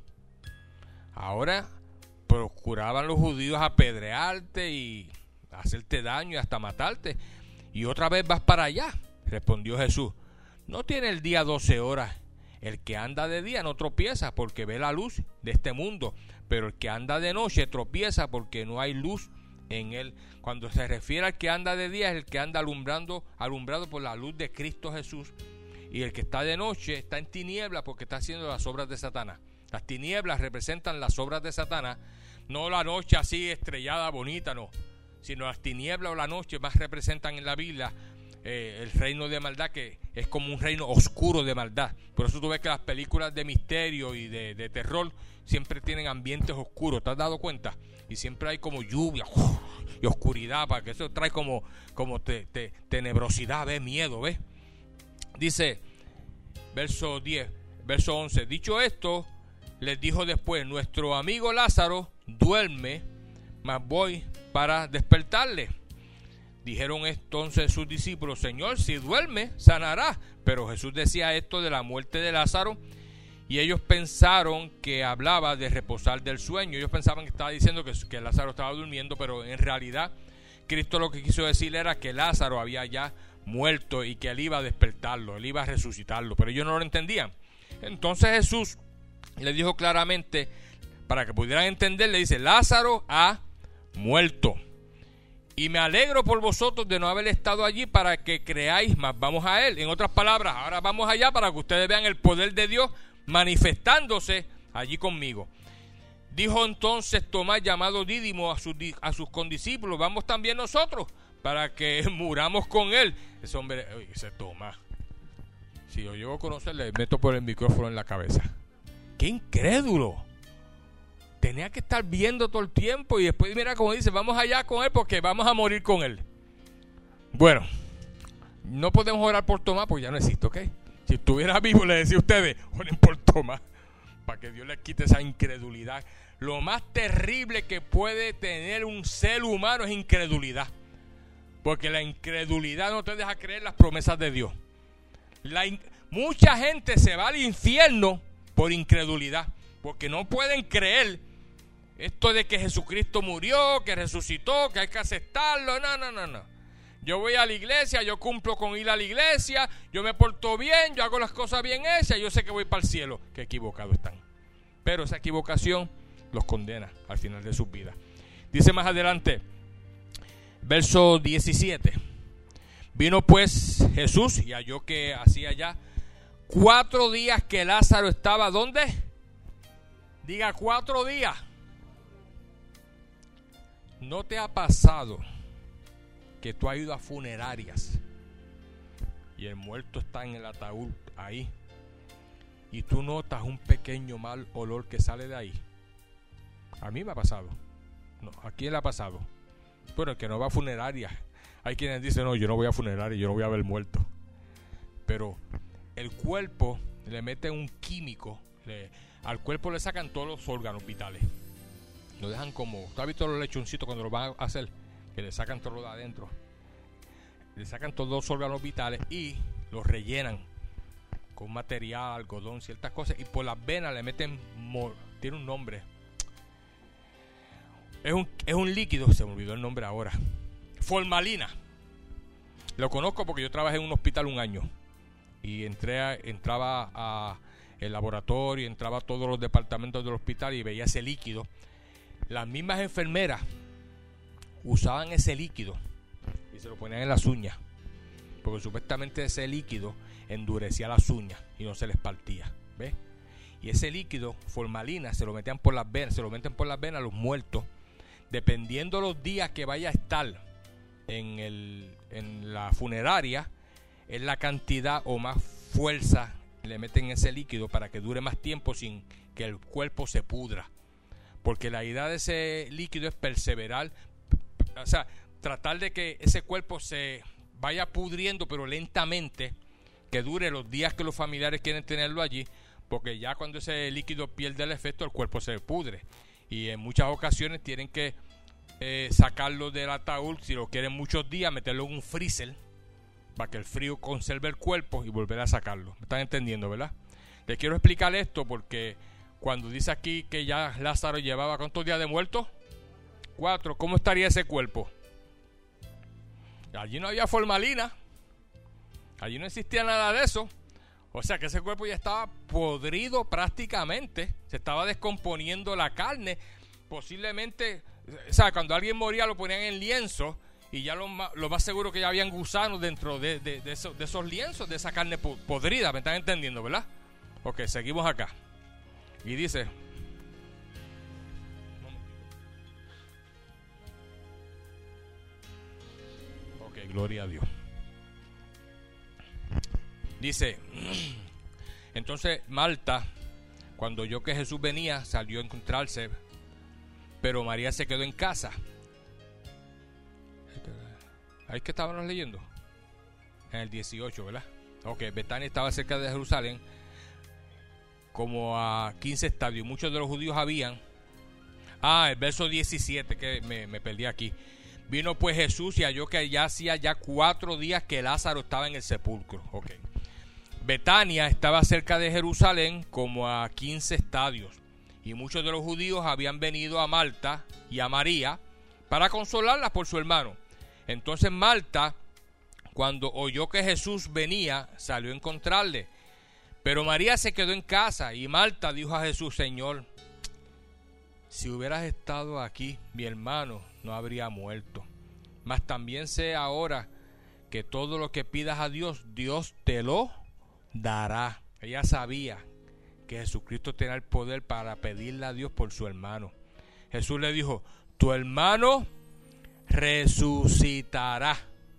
ahora procuraban los judíos apedrearte y hacerte daño y hasta matarte, y otra vez vas para allá. Respondió Jesús, no tiene el día doce horas. El que anda de día no tropieza porque ve la luz de este mundo, pero el que anda de noche tropieza porque no hay luz en él. Cuando se refiere al que anda de día, es el que anda alumbrando, alumbrado por la luz de Cristo Jesús. Y el que está de noche está en tinieblas porque está haciendo las obras de Satanás. Las tinieblas representan las obras de Satanás, no la noche así estrellada, bonita, no, sino las tinieblas o la noche más representan en la Biblia eh, el reino de maldad, que es como un reino oscuro de maldad. Por eso tú ves que las películas de misterio y de, de terror siempre tienen ambientes oscuros, ¿te has dado cuenta? Y siempre hay como lluvia uf, y oscuridad, para que eso trae como, como te, te, tenebrosidad, ¿ves? Miedo, ¿ves? Dice, verso diez, verso once, dicho esto, les dijo después, nuestro amigo Lázaro duerme, mas voy para despertarle. Dijeron entonces sus discípulos, Señor, si duerme, sanará. Pero Jesús decía esto de la muerte de Lázaro, y ellos pensaron que hablaba de reposar del sueño. Ellos pensaban que estaba diciendo que, que Lázaro estaba durmiendo, pero en realidad Cristo lo que quiso decir era que Lázaro había ya muerto y que él iba a despertarlo, él iba a resucitarlo, pero ellos no lo entendían. Entonces Jesús le dijo claramente, para que pudieran entender, le dice: Lázaro ha muerto. Y me alegro por vosotros de no haber estado allí para que creáis, más vamos a él. En otras palabras, ahora vamos allá para que ustedes vean el poder de Dios manifestándose allí conmigo. Dijo entonces Tomás, llamado Dídimo, a sus, a sus condiscípulos: vamos también nosotros para que muramos con él. Ese hombre, ese Tomás, si yo llego a conocerle, le meto por el micrófono en la cabeza. ¡Qué incrédulo! Tenía que estar viendo todo el tiempo y después mira como dice: vamos allá con él porque vamos a morir con él. Bueno, no podemos orar por Tomás porque ya no existe, ¿ok? Si estuviera vivo le decía a ustedes: oren por Tomás, para que Dios les quite esa incredulidad. Lo más terrible que puede tener un ser humano es incredulidad, porque la incredulidad no te deja creer las promesas de Dios. La in- mucha gente se va al infierno por incredulidad, porque no pueden creer esto de que Jesucristo murió, que resucitó, que hay que aceptarlo. No, no, no, no. Yo voy a la iglesia, yo cumplo con ir a la iglesia, yo me porto bien, yo hago las cosas bien hechas, yo sé que voy para el cielo. Qué equivocados están. Pero esa equivocación los condena al final de sus vidas. Dice más adelante, verso diecisiete. Vino pues Jesús y halló que hacía ya cuatro días que Lázaro estaba, ¿dónde? Diga, cuatro días. ¿No te ha pasado que tú has ido a funerarias y el muerto está en el ataúd ahí y tú notas un pequeño mal olor que sale de ahí? A mí me ha pasado. No, ¿a quién le ha pasado? Bueno, el que no va a funerarias. Hay quienes dicen: no, yo no voy a funerarias, yo no voy a ver muertos. Pero el cuerpo le mete un químico, le, al cuerpo le sacan todos los órganos vitales. Lo dejan como, ¿tú has visto los lechoncitos cuando lo van a hacer? Que le sacan todo de adentro. Le sacan todos los órganos vitales y los rellenan con material, algodón, ciertas cosas. Y por las venas le meten, tiene un nombre. Es un, es un líquido, se me olvidó el nombre ahora. Formalina. Lo conozco porque yo trabajé en un hospital un año. Y entré a, entraba a el laboratorio, entraba a todos los departamentos del hospital y veía ese líquido. Las mismas enfermeras usaban ese líquido y se lo ponían en las uñas, porque supuestamente ese líquido endurecía las uñas y no se les partía, ¿ves? Y ese líquido, formalina, se lo metían por las venas, se lo meten por las venas a los muertos, dependiendo los días que vaya a estar en, el, en la funeraria, es la cantidad o más fuerza le meten ese líquido para que dure más tiempo sin que el cuerpo se pudra. Porque la idea de ese líquido es perseverar, o sea, tratar de que ese cuerpo se vaya pudriendo, pero lentamente, que dure los días que los familiares quieren tenerlo allí, porque ya cuando ese líquido pierde el efecto, el cuerpo se pudre. Y en muchas ocasiones tienen que eh, sacarlo del ataúd, si lo quieren muchos días, meterlo en un freezer, para que el frío conserve el cuerpo y volver a sacarlo. ¿Me están entendiendo, verdad? Les quiero explicar esto porque cuando dice aquí que ya Lázaro llevaba ¿cuántos días de muerto? Cuatro. ¿Cómo estaría ese cuerpo? Allí no había formalina. Allí no existía nada de eso. O sea que ese cuerpo ya estaba podrido prácticamente. Se estaba descomponiendo la carne. Posiblemente, o sea, cuando alguien moría lo ponían en lienzo y ya lo más, lo más seguro que ya habían gusanos dentro de, de, de, esos, de esos lienzos, de esa carne podrida. ¿Me están entendiendo, verdad? Ok, seguimos acá. Y dice, ok, gloria a Dios. Dice, entonces Marta, cuando oyó que Jesús venía, salió a encontrarse, pero María se quedó en casa. Ahí que estábamos leyendo, en el dieciocho, ¿verdad? Ok, Betania estaba cerca de Jerusalén, como a quince estadios. Muchos de los judíos habían. Ah, el verso diecisiete, que me, me perdí aquí. Vino pues Jesús y halló que ya hacía ya cuatro días que Lázaro estaba en el sepulcro. Ok. Betania estaba cerca de Jerusalén, como a quince estadios. Y muchos de los judíos habían venido a Marta y a María para consolarlas por su hermano. Entonces Marta, cuando oyó que Jesús venía, salió a encontrarle, Pero María se quedó en casa y Marta dijo a Jesús: Señor, si hubieras estado aquí, mi hermano no habría muerto. Mas también sé ahora que todo lo que pidas a Dios, Dios te lo dará. Ella sabía que Jesucristo tenía el poder para pedirle a Dios por su hermano. Jesús le dijo: tu hermano resucitará.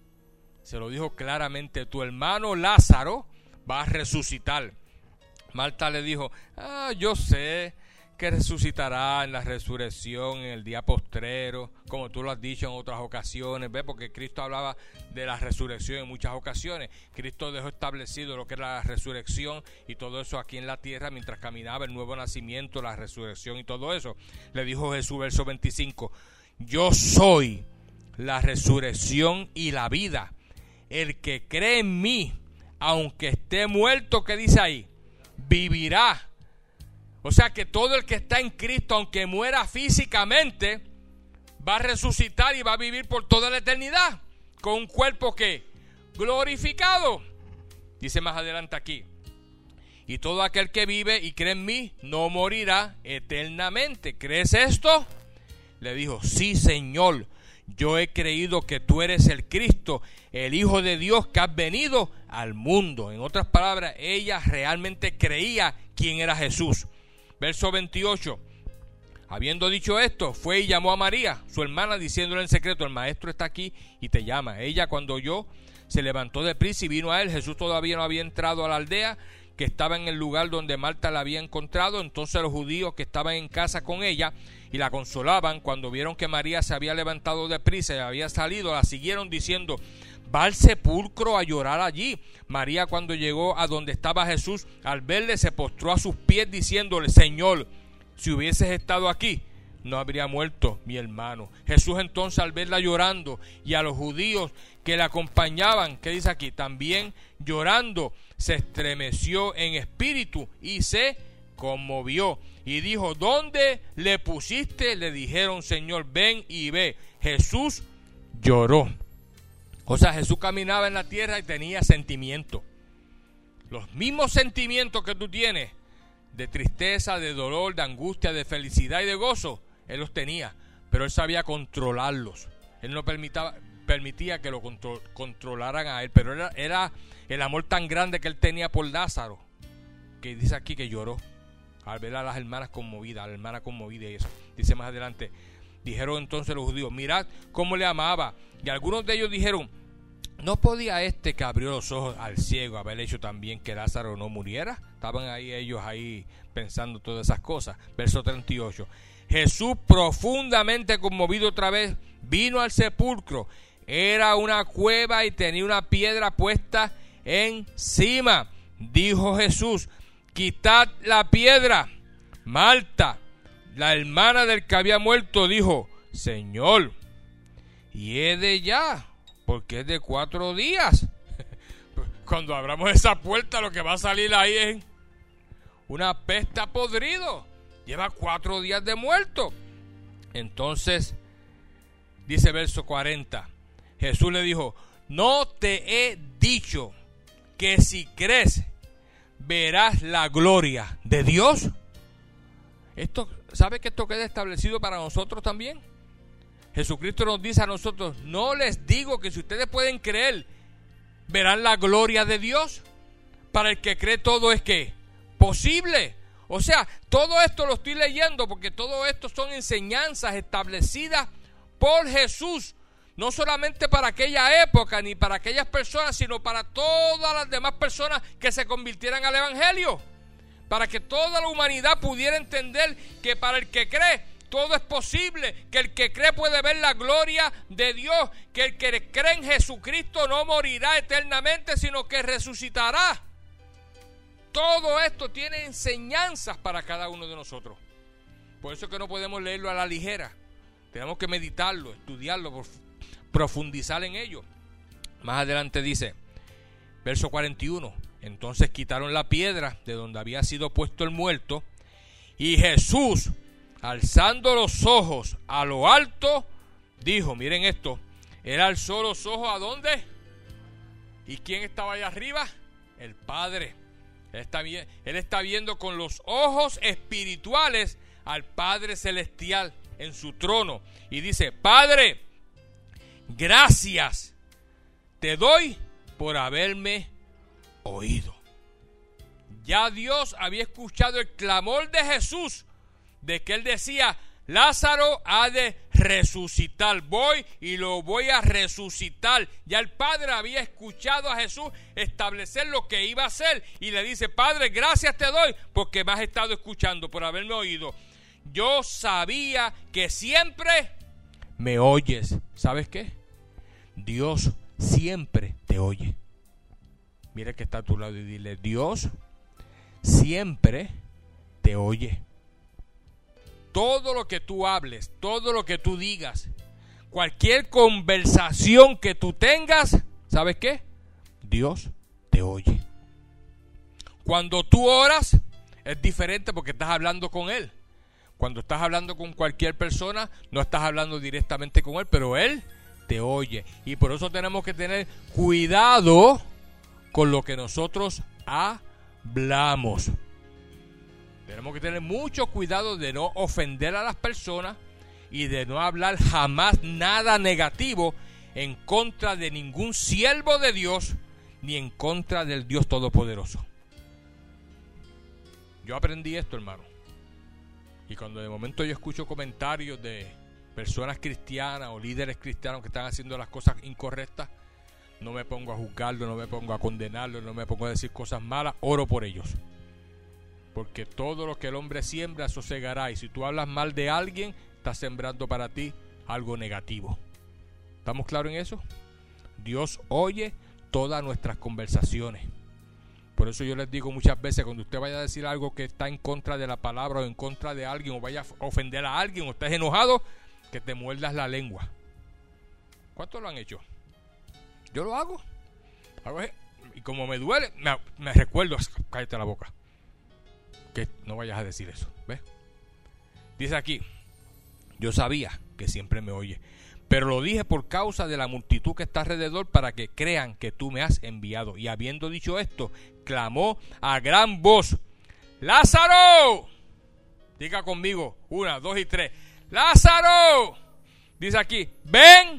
Se lo dijo claramente: tu hermano Lázaro va a resucitar. Marta le dijo: ah, yo sé que resucitará en la resurrección, en el día postrero, como tú lo has dicho en otras ocasiones, ¿ves? Porque Cristo hablaba de la resurrección en muchas ocasiones. Cristo dejó establecido lo que era la resurrección y todo eso aquí en la tierra mientras caminaba el nuevo nacimiento, la resurrección y todo eso. Le dijo Jesús, verso veinticinco: yo soy la resurrección y la vida. El que cree en mí, aunque esté muerto, ¿qué dice ahí? Vivirá. O sea que todo el que está en Cristo, aunque muera físicamente, va a resucitar y va a vivir por toda la eternidad con un cuerpo que glorificado. Dice más adelante aquí: y todo aquel que vive y cree en mí no morirá eternamente. ¿Crees esto? Le dijo: sí, Señor, yo he creído que tú eres el Cristo, el Hijo de Dios, que has venido al mundo. En otras palabras, ella realmente creía quién era Jesús. Verso veintiocho: habiendo dicho esto, fue y llamó a María, su hermana, diciéndole en secreto: el maestro está aquí y te llama. Ella, cuando oyó, se levantó deprisa y vino a él. Jesús todavía no había entrado a la aldea, que estaba en el lugar donde Marta la había encontrado. Entonces los judíos que estaban en casa con ella y la consolaban, cuando vieron que María se había levantado deprisa y había salido, la siguieron diciendo: va al sepulcro a llorar allí. María, cuando llegó a donde estaba Jesús, al verle, se postró a sus pies diciéndole: Señor, si hubieses estado aquí, no habría muerto mi hermano. Jesús entonces, al verla llorando y a los judíos que la acompañaban, ¿qué dice aquí? También llorando, se estremeció en espíritu y se conmovió y dijo: ¿dónde le pusiste? Le dijeron: Señor, ven y ve. Jesús lloró. O sea, Jesús caminaba en la tierra y tenía sentimientos. Los mismos sentimientos que tú tienes, de tristeza, de dolor, de angustia, de felicidad y de gozo, Él los tenía, pero Él sabía controlarlos. Él no permitía, permitía que lo contro, controlaran a Él, pero era, era el amor tan grande que Él tenía por Lázaro, que dice aquí que lloró al ver a las hermanas conmovidas, a la hermana conmovida y eso. Dice más adelante: dijeron entonces los judíos: mirad cómo le amaba. Y algunos de ellos dijeron: ¿no podía este que abrió los ojos al ciego haber hecho también que Lázaro no muriera? Estaban ahí ellos ahí pensando todas esas cosas. Verso treinta y ocho: Jesús, profundamente conmovido otra vez, vino al sepulcro. Era una cueva y tenía una piedra puesta encima. Dijo Jesús: quitad la piedra. Marta, la hermana del que había muerto, dijo: Señor, y es de ya, porque es de cuatro días. Cuando abramos esa puerta, lo que va a salir ahí es una peste a podrido. Lleva cuatro días de muerto. Entonces, dice verso cuarenta, Jesús le dijo: ¿no te he dicho que si crees verás la gloria de Dios? Esto, ¿sabe que esto queda establecido para nosotros también? Jesucristo nos dice a nosotros: no les digo que si ustedes pueden creer, verán la gloria de Dios. Para el que cree, todo es que posible. O sea, todo esto lo estoy leyendo porque todo esto son enseñanzas establecidas por Jesús, no solamente para aquella época ni para aquellas personas, sino para todas las demás personas que se convirtieran al evangelio, para que toda la humanidad pudiera entender que para el que cree todo es posible, que el que cree puede ver la gloria de Dios, que el que cree en Jesucristo no morirá eternamente, sino que resucitará. Todo esto tiene enseñanzas para cada uno de nosotros. Por eso es que no podemos leerlo a la ligera. Tenemos que meditarlo, estudiarlo, profundizar en ello. Más adelante dice, verso cuarenta y uno, entonces quitaron la piedra de donde había sido puesto el muerto, y Jesús, alzando los ojos a lo alto, dijo, miren esto, él alzó los ojos ¿a dónde? ¿Y quién estaba allá arriba? El Padre. Él está, él está viendo con los ojos espirituales al Padre Celestial en su trono. Y dice: Padre, gracias te doy por haberme oído. Ya Dios había escuchado el clamor de Jesús, de que él decía: Lázaro ha de resucitar, voy y lo voy a resucitar. Ya el Padre había escuchado a Jesús establecer lo que iba a hacer, y le dice: Padre, gracias te doy porque me has estado escuchando, por haberme oído. Yo sabía que siempre me oyes. ¿Sabes qué? Dios siempre te oye. Mira que está a tu lado y dile: Dios siempre te oye. Todo lo que tú hables, todo lo que tú digas, cualquier conversación que tú tengas, ¿sabes qué? Dios te oye. Cuando tú oras, es diferente porque estás hablando con Él. Cuando estás hablando con cualquier persona, no estás hablando directamente con Él, pero Él te oye. Y por eso tenemos que tener cuidado con lo que nosotros hablamos. Tenemos que tener mucho cuidado de no ofender a las personas y de no hablar jamás nada negativo en contra de ningún siervo de Dios ni en contra del Dios Todopoderoso. Yo aprendí esto, hermano. Y cuando de momento yo escucho comentarios de personas cristianas o líderes cristianos que están haciendo las cosas incorrectas, no me pongo a juzgarlo, no me pongo a condenarlo, no me pongo a decir cosas malas, oro por ellos. Porque todo lo que el hombre siembra, eso segará. Y si tú hablas mal de alguien, estás sembrando para ti algo negativo. ¿Estamos claros en eso? Dios oye todas nuestras conversaciones. Por eso yo les digo muchas veces, cuando usted vaya a decir algo que está en contra de la palabra o en contra de alguien, o vaya a ofender a alguien, o estés enojado, que te muerdas la lengua. ¿Cuántos lo han hecho? Yo lo hago. hago y como me duele, me, me recuerdo, cállate la boca. Que no vayas a decir eso, ¿ves? Dice aquí: yo sabía que siempre me oye, pero lo dije por causa de la multitud que está alrededor, para que crean que tú me has enviado. Y habiendo dicho esto, clamó a gran voz: ¡Lázaro! Diga conmigo, una, dos y tres: ¡Lázaro! Dice aquí: ¡ven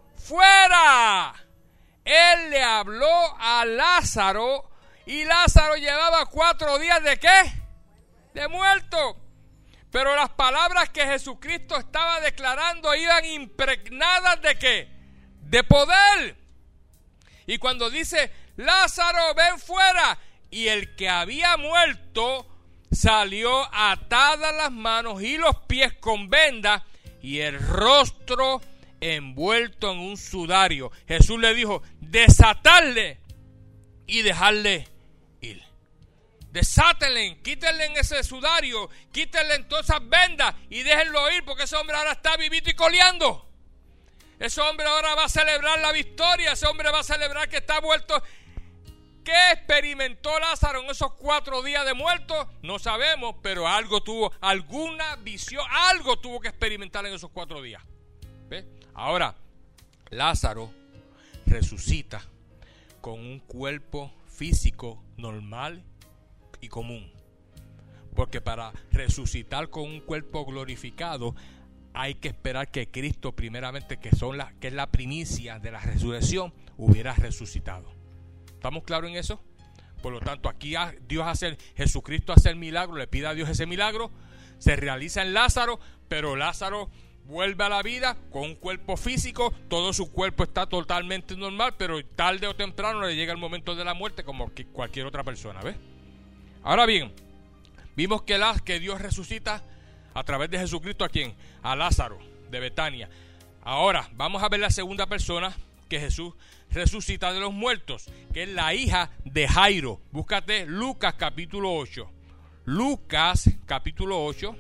fuera! Él le habló a Lázaro, y Lázaro llevaba cuatro días ¿de qué? De muerto. Pero las palabras que Jesucristo estaba declarando iban impregnadas ¿de qué? De poder. Y cuando dice: Lázaro, ven fuera, y el que había muerto salió atadas las manos y los pies con vendas y el rostro envuelto en un sudario. Jesús le dijo: desatarle y dejarle ir. Desátenle, quítenle ese sudario, quítenle todas esas vendas y déjenlo ir, porque ese hombre ahora está vivito y coleando. Ese hombre ahora va a celebrar la victoria, ese hombre va a celebrar que está muerto. ¿Qué experimentó Lázaro en esos cuatro días de muerto? No sabemos, pero algo tuvo, alguna visión, algo tuvo que experimentar en esos cuatro días. ¿Ves? Ahora, Lázaro resucita con un cuerpo físico normal y común, porque para resucitar con un cuerpo glorificado hay que esperar que Cristo primeramente, que son la, que es la primicia de la resurrección, hubiera resucitado. ¿Estamos claros en eso? Por lo tanto, aquí Dios hace, Jesucristo hace el milagro, le pide a Dios ese milagro, se realiza en Lázaro, pero Lázaro vuelve a la vida con un cuerpo físico, todo su cuerpo está totalmente normal, pero tarde o temprano le llega el momento de la muerte como que cualquier otra persona, ¿ves? Ahora bien, vimos que, la, que Dios resucita a través de Jesucristo. ¿A quién? A Lázaro de Betania. Ahora vamos a ver la segunda persona que Jesús resucita de los muertos, que es la hija de Jairo. Búscate Lucas capítulo ocho. Lucas capítulo ocho.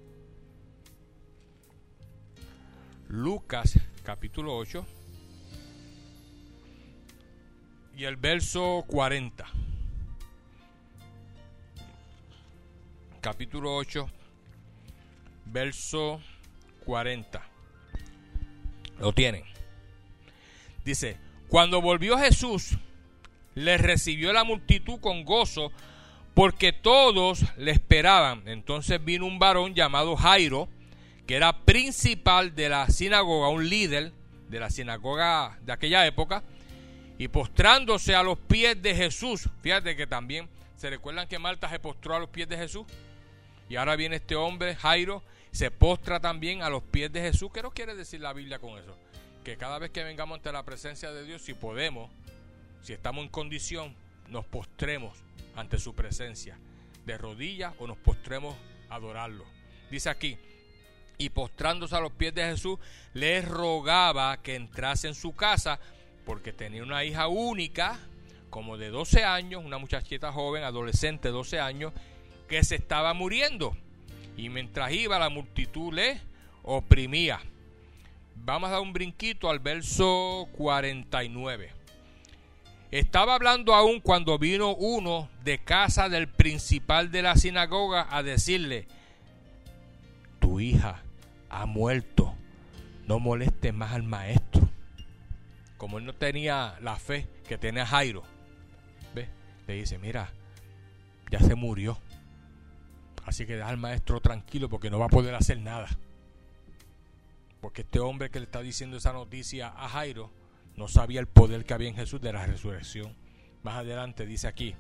Lucas capítulo ocho y el verso cuarenta. Capítulo ocho, verso cuarenta. Lo tienen. Dice: cuando volvió Jesús, le recibió la multitud con gozo, porque todos le esperaban. Entonces vino un varón llamado Jairo, que era principal de la sinagoga, un líder de la sinagoga de aquella época, y postrándose a los pies de Jesús. Fíjate que también se recuerdan que Marta se postró a los pies de Jesús, y ahora viene este hombre, Jairo, se postra también a los pies de Jesús. ¿Qué nos quiere decir la Biblia con eso? Que cada vez que vengamos ante la presencia de Dios, si podemos, si estamos en condición, nos postremos ante su presencia, de rodillas, o nos postremos a adorarlo. Dice aquí, y postrándose a los pies de Jesús, les rogaba que entrase en su casa, porque tenía una hija única, como de doce años, una muchachita joven, adolescente, doce años, que se estaba muriendo, y mientras iba la multitud le oprimía. Vamos a dar un brinquito al verso cuarenta y nueve. Estaba hablando aún cuando vino uno de casa del principal de la sinagoga a decirle: tu hija ha muerto, no molestes más al maestro. Como él no tenía la fe que tenía Jairo, ¿ves? Le dice: mira, ya se murió, así que deja al maestro tranquilo, porque no va a poder hacer nada. Porque este hombre que le está diciendo esa noticia a Jairo no sabía el poder que había en Jesús de la resurrección. Más adelante dice aquí,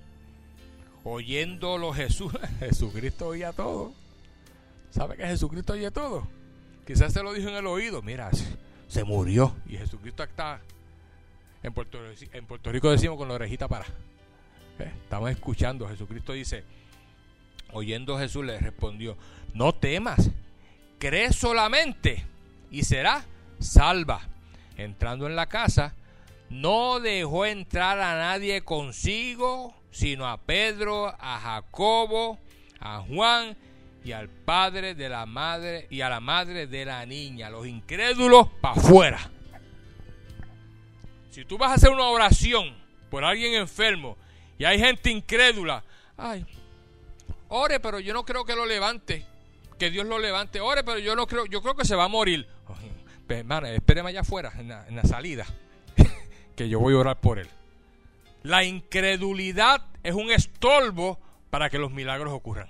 oyéndolo Jesús, Jesucristo oía todo. ¿Sabe que Jesucristo oye todo? Quizás se lo dijo en el oído: mira, se murió. Y Jesucristo está en Puerto, en Puerto Rico decimos con la orejita para. ¿Eh? Estamos escuchando. Jesucristo dice, oyendo Jesús le respondió: no temas, cree solamente y será salva. Entrando en la casa, no dejó entrar a nadie consigo, sino a Pedro, a Jacobo, a Juan y al padre de la madre y a la madre de la niña. Los incrédulos para afuera. Si tú vas a hacer una oración por alguien enfermo y hay gente incrédula, ay, ore, pero yo no creo que lo levante, que Dios lo levante. Ore, pero yo no creo, yo creo que se va a morir. Pues, hermano, espéreme allá afuera, en la, en la salida, que yo voy a orar por él. La incredulidad es un estorbo para que los milagros ocurran.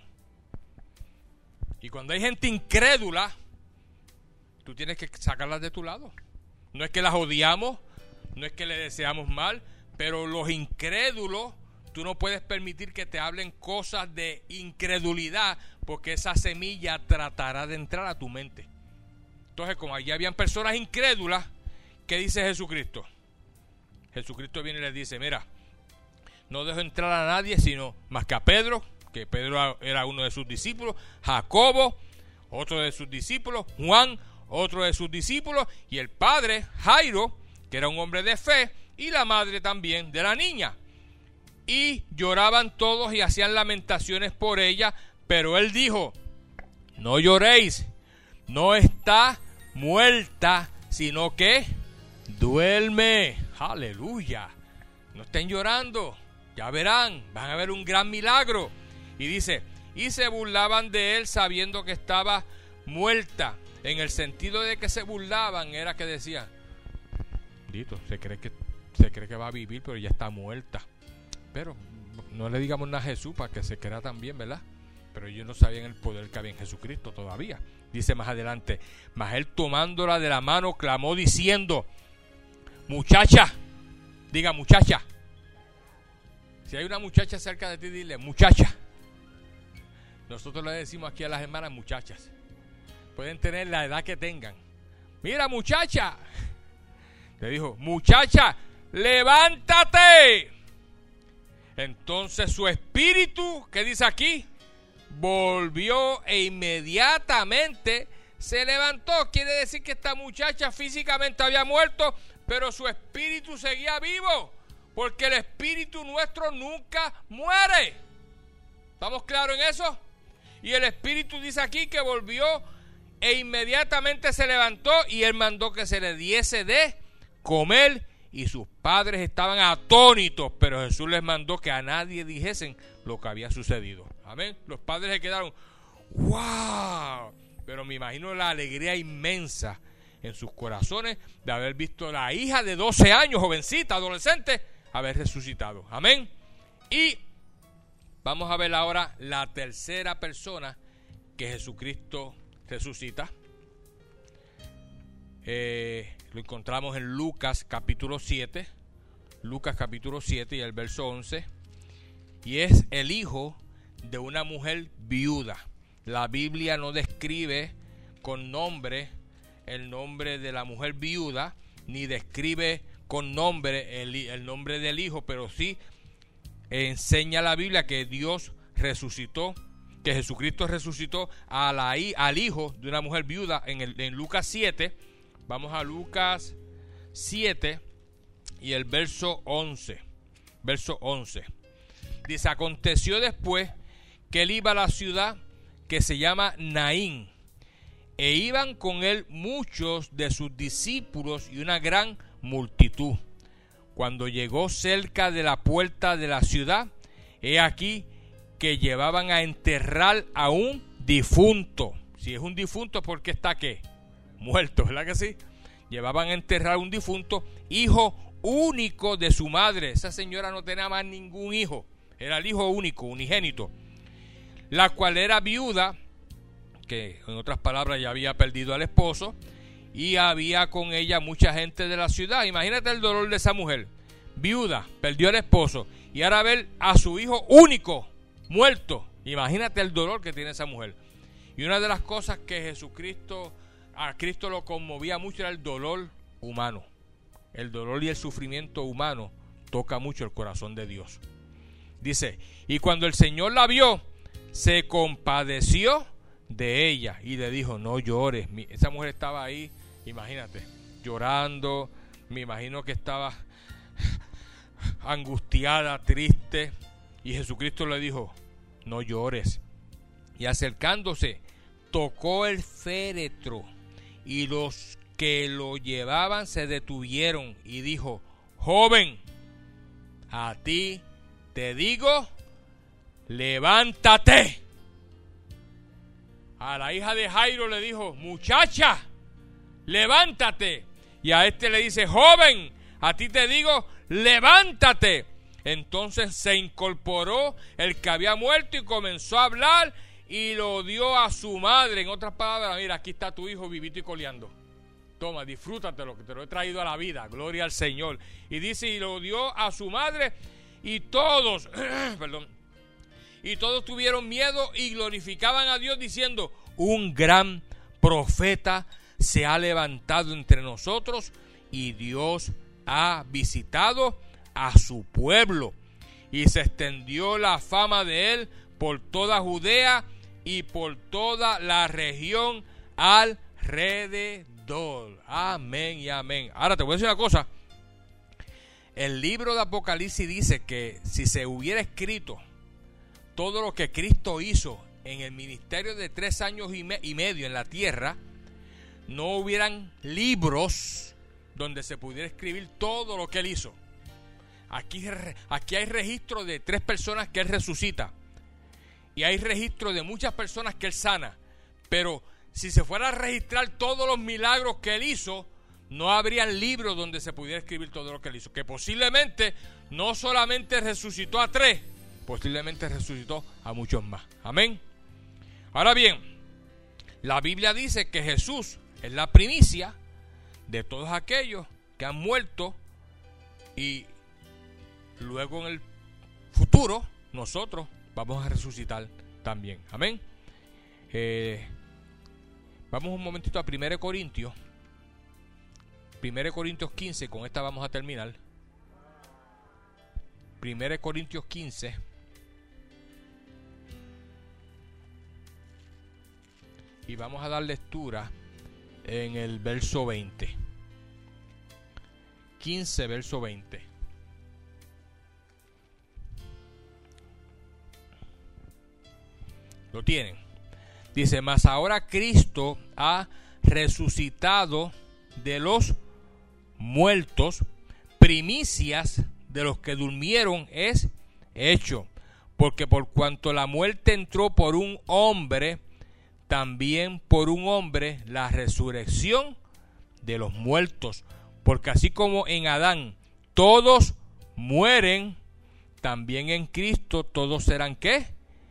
Y cuando hay gente incrédula, tú tienes que sacarlas de tu lado. No es que las odiamos, no es que le deseamos mal, pero los incrédulos, tú no puedes permitir que te hablen cosas de incredulidad, porque esa semilla tratará de entrar a tu mente. Entonces, como allí habían personas incrédulas, ¿qué dice Jesucristo? Jesucristo viene y les dice: mira, no dejo entrar a nadie sino más que a Pedro, que Pedro era uno de sus discípulos, Jacobo, otro de sus discípulos, Juan, otro de sus discípulos, y el padre, Jairo, que era un hombre de fe, y la madre también de la niña. Y lloraban todos y hacían lamentaciones por ella, pero él dijo: no lloréis, no está muerta, sino que duerme. Aleluya. No estén llorando, ya verán, van a ver un gran milagro. Y dice, y se burlaban de él sabiendo que estaba muerta. En el sentido de que se burlaban era que decían: Dito, se cree que se cree que va a vivir, pero ya está muerta. Pero no le digamos nada a Jesús para que se crea también, ¿verdad? Pero ellos no sabían el poder que había en Jesucristo todavía. Dice más adelante: mas él tomándola de la mano clamó diciendo: muchacha, diga muchacha. Si hay una muchacha cerca de ti, dile muchacha. Nosotros le decimos aquí a las hermanas muchachas. Pueden tener la edad que tengan. Mira, muchacha. Le dijo: muchacha, levántate. Entonces su espíritu, ¿qué dice aquí? Volvió e inmediatamente se levantó. Quiere decir que esta muchacha físicamente había muerto, pero su espíritu seguía vivo, porque el espíritu nuestro nunca muere. ¿Estamos claros en eso? Y el espíritu dice aquí que volvió e inmediatamente se levantó, y él mandó que se le diese de comer, y sus padres estaban atónitos, pero Jesús les mandó que a nadie dijesen lo que había sucedido. Amén. Los padres se quedaron, wow, pero me imagino la alegría inmensa en sus corazones de haber visto a la hija de doce años, jovencita, adolescente, haber resucitado. Amén. Y vamos a ver ahora la tercera persona que Jesucristo resucita. Eh, lo encontramos en Lucas capítulo siete, Lucas capítulo siete y el verso once, y es el hijo de una mujer viuda. La Biblia no describe con nombre el nombre de la mujer viuda, ni describe con nombre el, el nombre del hijo, pero sí enseña la Biblia que Dios resucitó, que Jesucristo resucitó a la, al hijo de una mujer viuda en, el, en Lucas siete. Vamos a Lucas siete y el verso once. Verso once. Dice: aconteció después que él iba a la ciudad que se llama Naín, e iban con él muchos de sus discípulos y una gran multitud. Cuando llegó cerca de la puerta de la ciudad, he aquí que llevaban a enterrar a un difunto. Si es un difunto, ¿por qué está qué? Muerto, ¿verdad que sí? Llevaban a enterrar a un difunto, hijo único de su madre. Esa señora no tenía más ningún hijo, era el hijo único, unigénito, la cual era viuda, que en otras palabras ya había perdido al esposo, y había con ella mucha gente de la ciudad. Imagínate el dolor de esa mujer, viuda, perdió al esposo, y ahora ver a su hijo único muerto. Imagínate el dolor que tiene esa mujer. Y una de las cosas que Jesucristo, a Cristo lo conmovía mucho, era el dolor humano. El dolor y el sufrimiento humano toca mucho el corazón de Dios. Dice: y cuando el Señor la vio, se compadeció de ella y le dijo: no llores. Esa mujer estaba ahí, imagínate, llorando. Me imagino que estaba angustiada, triste, y Jesucristo le dijo: no llores. Y acercándose, tocó el féretro, y los que lo llevaban se detuvieron, y dijo: joven, a ti te digo, levántate. A la hija de Jairo le dijo: muchacha, levántate. Y a este le dice: joven, a ti te digo, levántate. Entonces se incorporó el que había muerto y comenzó a hablar, y lo dio a su madre. En otras palabras: mira, aquí está tu hijo vivito y coleando. Toma, disfrútate lo que te lo he traído a la vida. Gloria al Señor. Y dice: y lo dio a su madre, y todos, perdón, y todos tuvieron miedo y glorificaban a Dios diciendo: un gran profeta se ha levantado entre nosotros, y Dios ha visitado a su pueblo. Y se extendió la fama de él por toda Judea y por toda la región alrededor. Amén y amén. Ahora te voy a decir una cosa. El libro de Apocalipsis dice que si se hubiera escrito todo lo que Cristo hizo en el ministerio de tres años y, me, y medio en la tierra, no hubieran libros donde se pudiera escribir todo lo que él hizo. Aquí, aquí hay registro de tres personas que él resucita, y hay registro de muchas personas que él sana, pero si se fuera a registrar todos los milagros que él hizo, no habrían libros donde se pudiera escribir todo lo que él hizo. Que posiblemente no solamente resucitó a tres, posiblemente resucitó a muchos más. Amén. Ahora bien, la Biblia dice que Jesús es la primicia de todos aquellos que han muerto, y luego en el futuro nosotros vamos a resucitar también. Amén. Eh, vamos un momentito a primera Corintios. primera Corintios quince, con esta vamos a terminar. primera Corintios quince. Y vamos a dar lectura en el verso veinte. quince, verso veinte. ¿Lo tienen? Dice: mas ahora Cristo ha resucitado de los muertos, primicias de los que durmieron es hecho, porque por cuanto la muerte entró por un hombre, también por un hombre la resurrección de los muertos, porque así como en Adán todos mueren, también en Cristo todos serán ¿qué?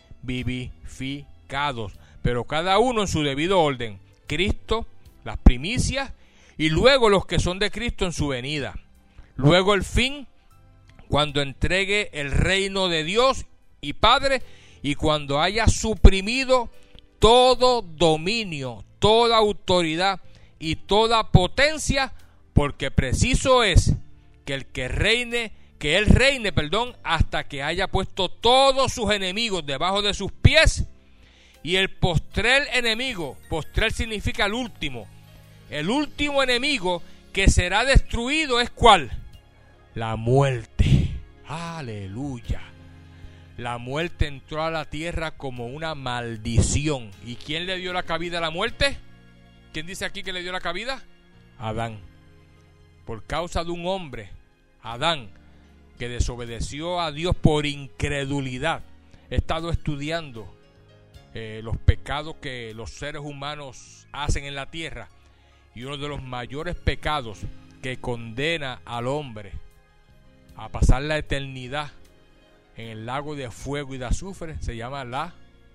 Vivificados, pero cada uno en su debido orden. Cristo, las primicias, y luego los que son de Cristo en su venida. Luego el fin, cuando entregue el reino de Dios y Padre, y cuando haya suprimido todo dominio, toda autoridad y toda potencia, porque preciso es que el que reine, que él reine, perdón, hasta que haya puesto todos sus enemigos debajo de sus pies. Y el postrer enemigo, postrer significa el último, el último enemigo que será destruido es ¿cuál? La muerte. Aleluya. La muerte entró a la tierra como una maldición. ¿Y quién le dio la cabida a la muerte? ¿Quién dice aquí que le dio la cabida? Adán. Por causa de un hombre, Adán, que desobedeció a Dios por incredulidad. He estado estudiando eh, los pecados que los seres humanos hacen en la tierra, y uno de los mayores pecados que condena al hombre a pasar la eternidad en el lago de fuego y de azufre se llama la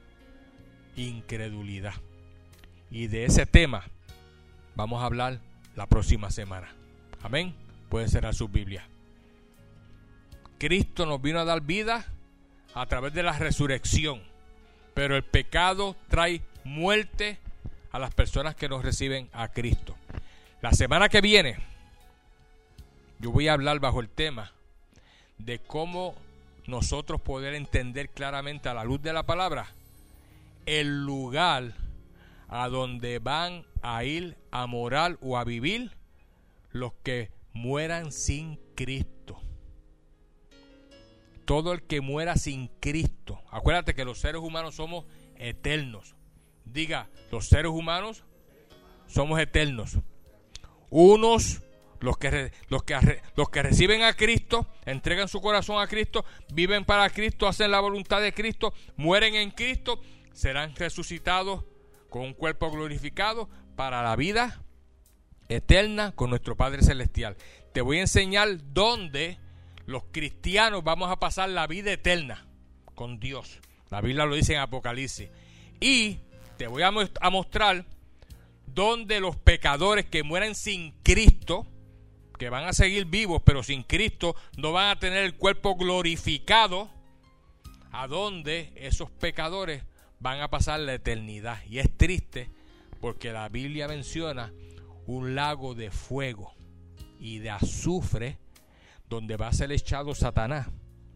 incredulidad. Y de ese tema vamos a hablar la próxima semana. Amén. Pueden cerrar su Biblia. Cristo nos vino a dar vida a través de la resurrección, pero el pecado trae muerte a las personas que nos reciben a Cristo. La semana que viene yo voy a hablar bajo el tema de cómo nosotros poder entender claramente a la luz de la palabra el lugar a donde van a ir a morar o a vivir los que mueran sin Cristo. Todo el que muera sin Cristo. Acuérdate que los seres humanos somos eternos. Diga, los seres humanos somos eternos. Unos, los que, los que, los que reciben a Cristo, entregan su corazón a Cristo, viven para Cristo, hacen la voluntad de Cristo, mueren en Cristo, serán resucitados con un cuerpo glorificado para la vida eterna con nuestro Padre Celestial. Te voy a enseñar dónde los cristianos vamos a pasar la vida eterna con Dios. La Biblia lo dice en Apocalipsis. Y te voy a, a mostrar dónde los pecadores que mueren sin Cristo, que van a seguir vivos pero sin Cristo, no van a tener el cuerpo glorificado, a dónde esos pecadores van a pasar la eternidad. Y es triste porque la Biblia menciona un lago de fuego y de azufre donde va a ser echado Satanás,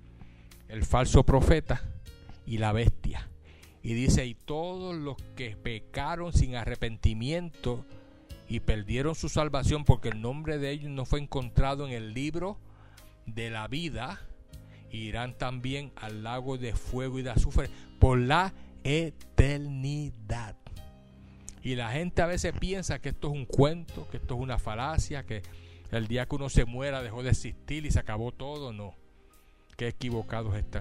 el falso profeta y la bestia. Y dice, y todos los que pecaron sin arrepentimiento y perdieron su salvación porque el nombre de ellos no fue encontrado en el libro de la vida, irán también al lago de fuego y de azufre por la eternidad. Y la gente a veces piensa que esto es un cuento, que esto es una falacia, que el día que uno se muera dejó de existir y se acabó todo. No, qué equivocados están.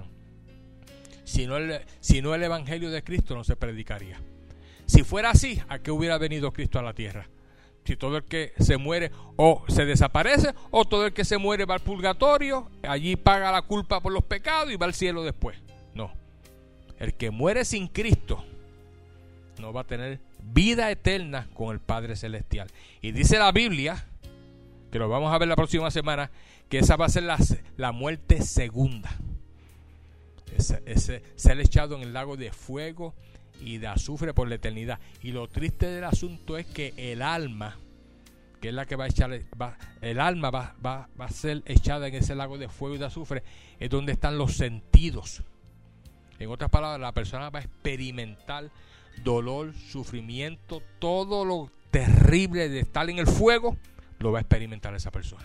Si no, el, si no el evangelio de Cristo no se predicaría. Si fuera así, ¿a qué hubiera venido Cristo a la tierra? Si todo el que se muere o se desaparece, o todo el que se muere va al purgatorio, allí paga la culpa por los pecados y va al cielo después. No, el que muere sin Cristo no va a tener vida eterna con el Padre Celestial. Y dice la Biblia, que lo vamos a ver la próxima semana, que esa va a ser la, la muerte segunda. Ese, ese ser echado en el lago de fuego y de azufre por la eternidad. Y lo triste del asunto es que el alma, que es la que va a echar, va, el alma va, va, va a ser echada en ese lago de fuego y de azufre, es donde están los sentidos. En otras palabras, la persona va a experimentar dolor, sufrimiento, todo lo terrible de estar en el fuego lo va a experimentar esa persona.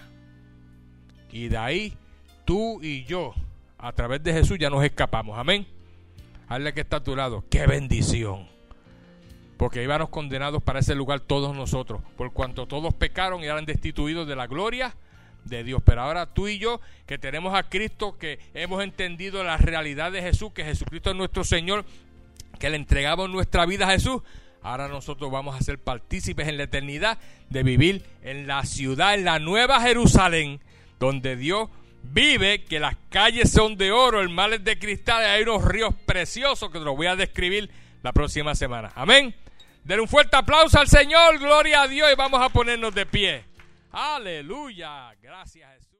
Y de ahí tú y yo, a través de Jesús, ya nos escapamos. Amén. Hazle que está a tu lado, qué bendición, porque íbamos condenados para ese lugar todos nosotros, por cuanto todos pecaron y eran destituidos de la gloria de Dios. Pero ahora tú y yo, que tenemos a Cristo, que hemos entendido la realidad de Jesús, que Jesucristo es nuestro Señor, que le entregamos nuestra vida a Jesús, ahora nosotros vamos a ser partícipes en la eternidad de vivir en la ciudad, en la nueva Jerusalén, donde Dios vive, que las calles son de oro, el mar es de cristal, y hay unos ríos preciosos que te los voy a describir la próxima semana. Amén. Denle un fuerte aplauso al Señor, gloria a Dios, y vamos a ponernos de pie. Aleluya, gracias Jesús.